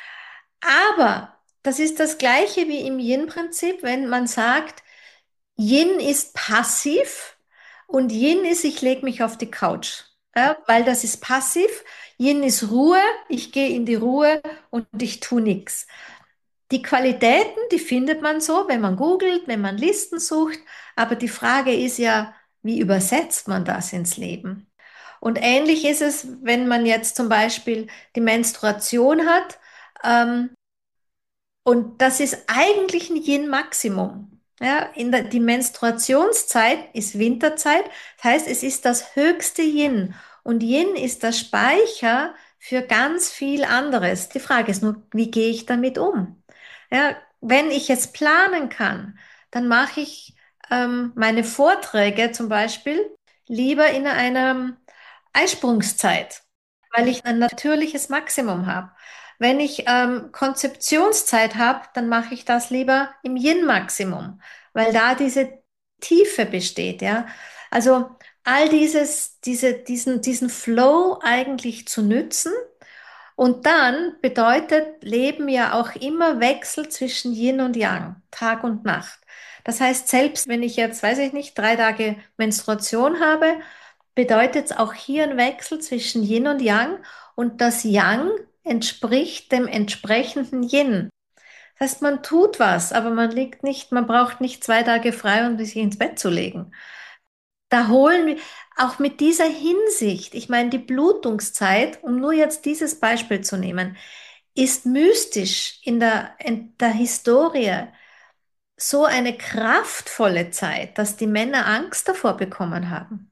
Aber das ist das Gleiche wie im Yin-Prinzip, wenn man sagt, Yin ist passiv und Yin ist, ich lege mich auf die Couch, ja, weil das ist passiv. Yin ist Ruhe, ich gehe in die Ruhe und ich tue nichts. Die Qualitäten, die findet man so, wenn man googelt, wenn man Listen sucht, aber die Frage ist ja, wie übersetzt man das ins Leben? Und ähnlich ist es, wenn man jetzt zum Beispiel die Menstruation hat, ähm, und das ist eigentlich ein Yin-Maximum. Ja, in der, die Menstruationszeit ist Winterzeit. Das heißt, es ist das höchste Yin. Und Yin ist der Speicher für ganz viel anderes. Die Frage ist nur, wie gehe ich damit um? Ja, wenn ich es planen kann, dann mache ich ähm, meine Vorträge zum Beispiel lieber in einer Eisprungszeit, weil ich ein natürliches Maximum habe. Wenn ich ähm, Konzeptionszeit habe, dann mache ich das lieber im Yin-Maximum, weil da diese Tiefe besteht, ja. Also all dieses, diese, diesen, diesen Flow eigentlich zu nützen. Und dann bedeutet Leben ja auch immer Wechsel zwischen Yin und Yang, Tag und Nacht. Das heißt, selbst wenn ich jetzt, weiß ich nicht, drei Tage Menstruation habe, bedeutet es auch hier ein Wechsel zwischen Yin und Yang und das Yang entspricht dem entsprechenden Yin. Das heißt, man tut was, aber man liegt nicht, man braucht nicht zwei Tage frei, um sich ins Bett zu legen. Da holen wir auch mit dieser Hinsicht, ich meine, die Blutungszeit, um nur jetzt dieses Beispiel zu nehmen, ist mystisch in der, in der Historie so eine kraftvolle Zeit, dass die Männer Angst davor bekommen haben.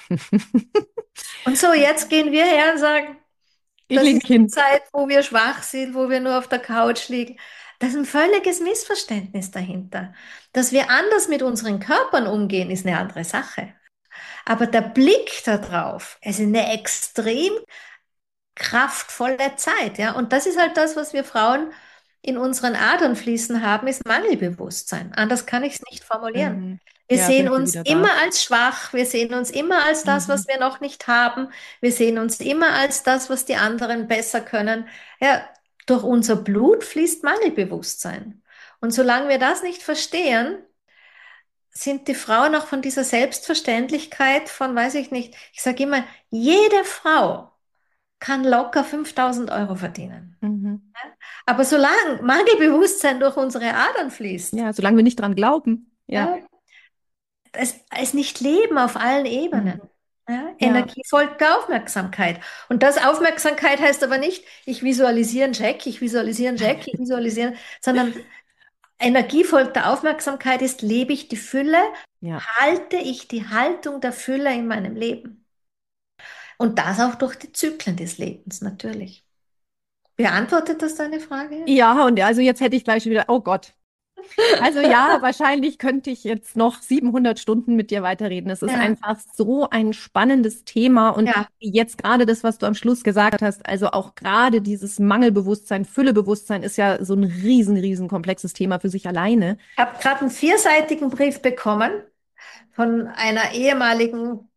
Und so, jetzt gehen wir her und sagen, Ich das lege ist mich die hin. Zeit, wo wir schwach sind, wo wir nur auf der Couch liegen. Das ist ein völliges Missverständnis dahinter. Dass wir anders mit unseren Körpern umgehen, ist eine andere Sache. Aber der Blick darauf, es ist eine extrem kraftvolle Zeit, ja. Und das ist halt das, was wir Frauen in unseren Adern fließen haben, ist Mangelbewusstsein. Anders kann ich es nicht formulieren. Mhm. Wir Ja, sehen sind wir uns wieder immer da. als schwach, wir sehen uns immer als das, was Mhm. wir noch nicht haben, wir sehen uns immer als das, was die anderen besser können. Ja, durch unser Blut fließt Mangelbewusstsein. Und solange wir das nicht verstehen, sind die Frauen auch von dieser Selbstverständlichkeit von, weiß ich nicht, ich sage immer, jede Frau kann locker fünftausend Euro verdienen. Mhm. Aber solange Mangelbewusstsein durch unsere Adern fließt, Ja, solange wir nicht dran glauben. Ja. ja, es, es nicht leben auf allen Mhm. Ebenen. Ja, Ja. Energie folgt der Aufmerksamkeit. Und das Aufmerksamkeit heißt aber nicht, ich visualisiere einen Jack, ich visualisiere einen Jack, ich visualisiere, sondern Energie folgt der Aufmerksamkeit ist, lebe ich die Fülle, Ja. halte ich die Haltung der Fülle in meinem Leben. Und das auch durch die Zyklen des Lebens, natürlich. Beantwortet das deine Frage jetzt? Ja, und also jetzt hätte ich gleich wieder, oh Gott. Also ja, wahrscheinlich könnte ich jetzt noch siebenhundert Stunden mit dir weiterreden. Es ist Ja, einfach so ein spannendes Thema und ja, jetzt gerade das, was du am Schluss gesagt hast, also auch gerade dieses Mangelbewusstsein, Füllebewusstsein ist ja so ein riesen, riesen komplexes Thema für sich alleine. ich habe gerade einen vierseitigen Brief bekommen von einer ehemaligen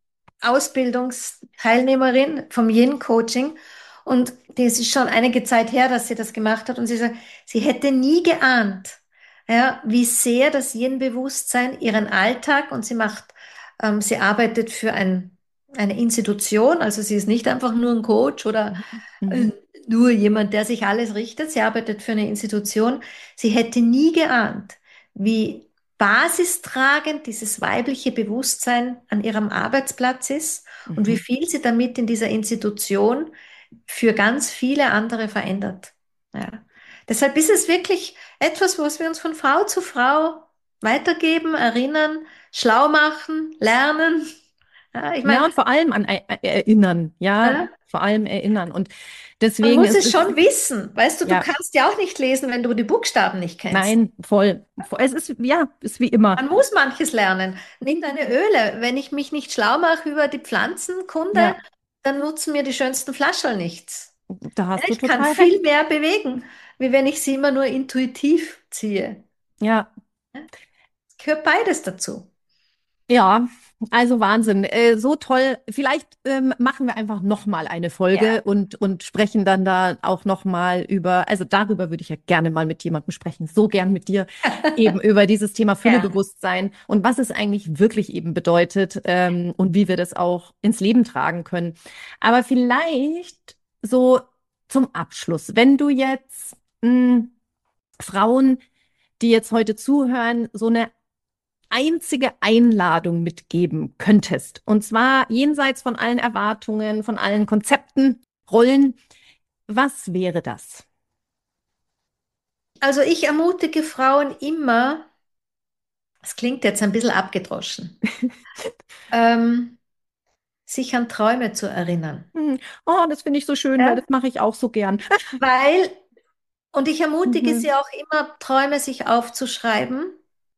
Ausbildungsteilnehmerin vom Yin-Coaching. Und das ist schon einige Zeit her, dass sie das gemacht hat. Und sie sagt, sie hätte nie geahnt, ja, wie sehr das Yin-Bewusstsein ihren Alltag, und sie macht, ähm, sie arbeitet für ein, eine Institution, also sie ist nicht einfach nur ein Coach oder äh, Mhm. nur jemand, der sich alles richtet. Sie arbeitet für eine Institution. Sie hätte nie geahnt, wie basistragend dieses weibliche Bewusstsein an ihrem Arbeitsplatz ist und wie Mhm. viel sie damit in dieser Institution für ganz viele andere verändert. Ja. Deshalb ist es wirklich etwas, was wir uns von Frau zu Frau weitergeben, erinnern, schlau machen, lernen. Ja, ich Ja, meine, und vor allem an E- Erinnern, ja, ja, vor allem erinnern. Und man deswegen muss ist es es, schon wissen. Weißt du, du ja, kannst ja auch nicht lesen, wenn du die Buchstaben nicht kennst. nein, voll. voll- Es ist, ja, ist wie immer. Man muss manches lernen. Nimm deine Öle. Wenn ich mich nicht schlau mache über die Pflanzenkunde, Ja, dann nutzen mir die schönsten Flascherl nichts. da Ja, hast du ich kann total recht. viel mehr bewegen, wie wenn ich sie immer nur intuitiv ziehe. Ja, Ja, es gehört beides dazu. ja, also Wahnsinn. Äh, so toll. Vielleicht ähm, machen wir einfach nochmal eine Ja. Folge und, und sprechen dann da auch nochmal über, also darüber würde ich ja gerne mal mit jemandem sprechen, so gern mit dir, eben über dieses Thema Ja. Füllebewusstsein und was es eigentlich wirklich eben bedeutet ähm, und wie wir das auch ins Leben tragen können. Aber vielleicht so zum Abschluss, wenn du jetzt mh, Frauen, die jetzt heute zuhören, so eine einzige Einladung mitgeben könntest. Und zwar jenseits von allen Erwartungen, von allen Konzepten, Rollen. Was wäre das? Also ich ermutige Frauen immer, es klingt jetzt ein bisschen abgedroschen, ähm, sich an Träume zu erinnern. Hm, oh, das finde ich so schön, weil Ja? das mache ich auch so gern. Weil, und ich ermutige Mhm, sie auch immer, Träume sich aufzuschreiben.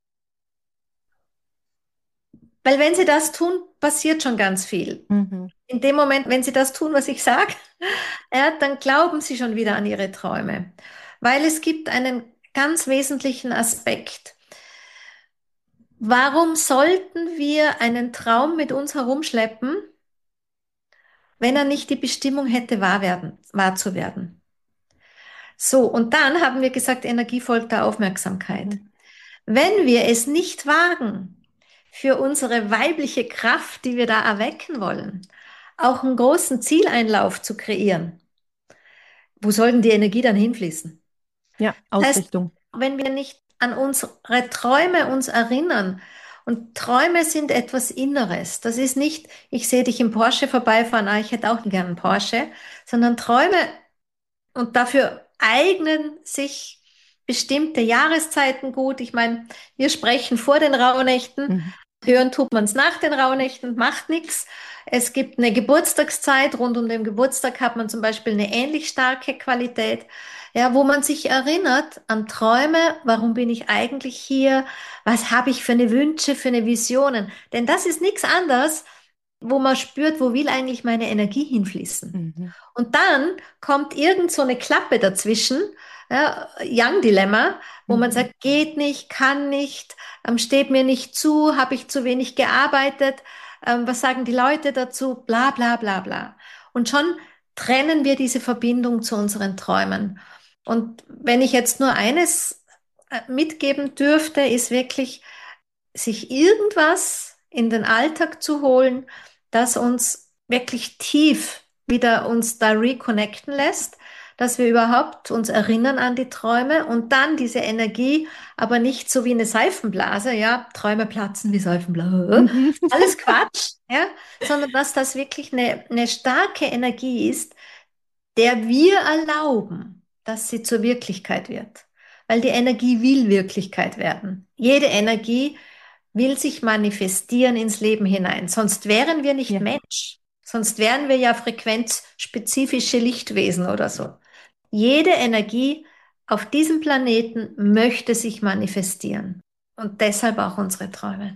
Weil wenn sie das tun, passiert schon ganz viel. mhm, In dem Moment, wenn sie das tun, was ich sage, ja, dann glauben sie schon wieder an ihre Träume. Weil es gibt einen ganz wesentlichen Aspekt. Warum sollten wir einen Traum mit uns herumschleppen, wenn er nicht die Bestimmung hätte, wahr werden, wahr zu werden? So, und dann haben wir gesagt, Energie folgt der Aufmerksamkeit. mhm. Wenn wir es nicht wagen, für unsere weibliche Kraft, die wir da erwecken wollen, auch einen großen Zieleinlauf zu kreieren, wo soll denn die Energie dann hinfließen? Ja, Das heißt, Ausrichtung. wenn wir nicht an unsere Träume uns erinnern, und Träume sind etwas Inneres, das ist nicht, ich sehe dich im Porsche vorbeifahren, ah, ich hätte auch gern einen Porsche, sondern Träume, und dafür eignen sich bestimmte Jahreszeiten gut. Ich meine, wir sprechen vor den Rauhnächten, Mhm. hören tut man es nach den Rauhnächten, macht nichts. Es gibt eine Geburtstagszeit, rund um den Geburtstag hat man zum Beispiel eine ähnlich starke Qualität, ja, wo man sich erinnert an Träume, warum bin ich eigentlich hier, was habe ich für eine Wünsche, für eine Visionen. Denn das ist nichts anderes, wo man spürt, wo will eigentlich meine Energie hinfließen. Mhm. Und dann kommt irgend so eine Klappe dazwischen, ja, Young-Dilemma, wo man Mhm. sagt, geht nicht, kann nicht, ähm, steht mir nicht zu, habe ich zu wenig gearbeitet, ähm, was sagen die Leute dazu, bla bla bla bla. Und schon trennen wir diese Verbindung zu unseren Träumen. Und wenn ich jetzt nur eines äh, mitgeben dürfte, ist wirklich, sich irgendwas in den Alltag zu holen, das uns wirklich tief wieder uns da reconnecten lässt, dass wir überhaupt uns erinnern an die Träume und dann diese Energie, aber nicht so wie eine Seifenblase, ja, Träume platzen wie Seifenblase, Mhm. alles Quatsch, ja, sondern dass das wirklich eine, eine starke Energie ist, der wir erlauben, dass sie zur Wirklichkeit wird. Weil die Energie will Wirklichkeit werden. Jede Energie will sich manifestieren ins Leben hinein. Sonst wären wir nicht Ja. Mensch. Sonst wären wir ja frequenzspezifische Lichtwesen oder so. Jede Energie auf diesem Planeten möchte sich manifestieren. Und deshalb auch unsere Träume.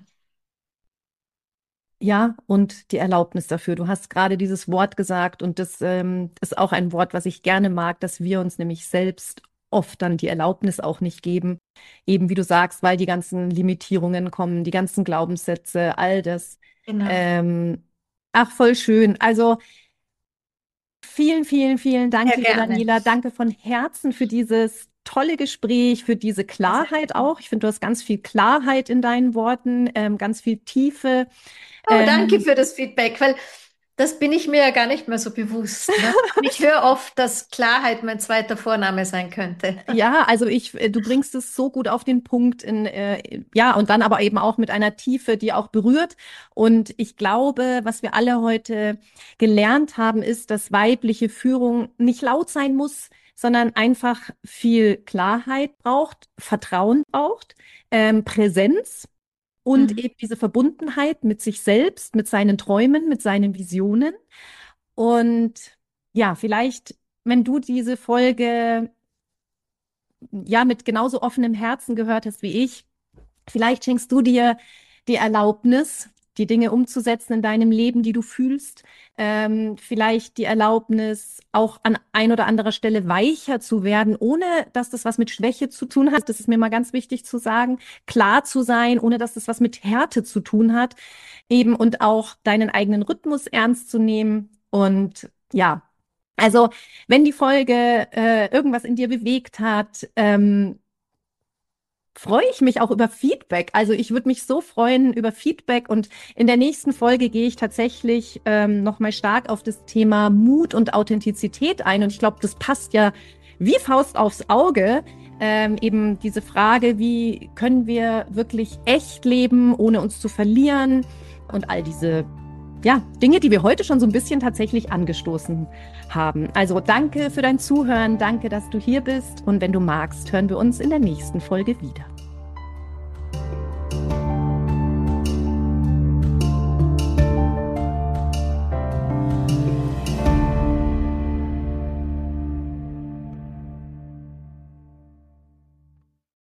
Ja, und die Erlaubnis dafür. Du hast gerade dieses Wort gesagt und das ähm, ist auch ein Wort, was ich gerne mag, dass wir uns nämlich selbst oft dann die Erlaubnis auch nicht geben. Eben wie du sagst, weil die ganzen Limitierungen kommen, die ganzen Glaubenssätze, all das. Genau. Ähm, ach, voll schön. Also vielen, vielen, vielen Dank, Sehr liebe gerne. Daniela. Danke von Herzen für dieses tolle Gespräch, für diese Sehr, sehr Klarheit gerne. auch. Ich finde, du hast ganz viel Klarheit in deinen Worten, ähm, ganz viel Tiefe. Oh, danke Ähm, für das Feedback, weil das bin ich mir ja gar nicht mehr so bewusst. Ne? Ich höre oft, dass Klarheit mein zweiter Vorname sein könnte. Ja, also ich, äh, du bringst es so gut auf den Punkt in, äh, ja, und dann aber eben auch mit einer Tiefe, die auch berührt. Und ich glaube, was wir alle heute gelernt haben, ist, dass weibliche Führung nicht laut sein muss, sondern einfach viel Klarheit braucht, Vertrauen braucht, ähm, Präsenz und Mhm. eben diese Verbundenheit mit sich selbst, mit seinen Träumen, mit seinen Visionen. Und ja, vielleicht, wenn du diese Folge ja mit genauso offenem Herzen gehört hast wie ich, vielleicht schenkst du dir die Erlaubnis, die Dinge umzusetzen in deinem Leben, die du fühlst. Ähm, vielleicht die Erlaubnis, auch an ein oder anderer Stelle weicher zu werden, ohne dass das was mit Schwäche zu tun hat. Das ist mir mal ganz wichtig zu sagen. Klar zu sein, ohne dass das was mit Härte zu tun hat. Eben und auch deinen eigenen Rhythmus ernst zu nehmen. Und ja, also wenn die Folge äh, irgendwas in dir bewegt hat, ähm, freue ich mich auch über Feedback. Also ich würde mich so freuen über Feedback und in der nächsten Folge gehe ich tatsächlich ähm, nochmal stark auf das Thema Mut und Authentizität ein und ich glaube, das passt ja wie Faust aufs Auge. Ähm, eben diese Frage, wie können wir wirklich echt leben, ohne uns zu verlieren und all diese ja, Dinge, die wir heute schon so ein bisschen tatsächlich angestoßen haben. Also danke für dein Zuhören, danke, dass du hier bist und wenn du magst, hören wir uns in der nächsten Folge wieder.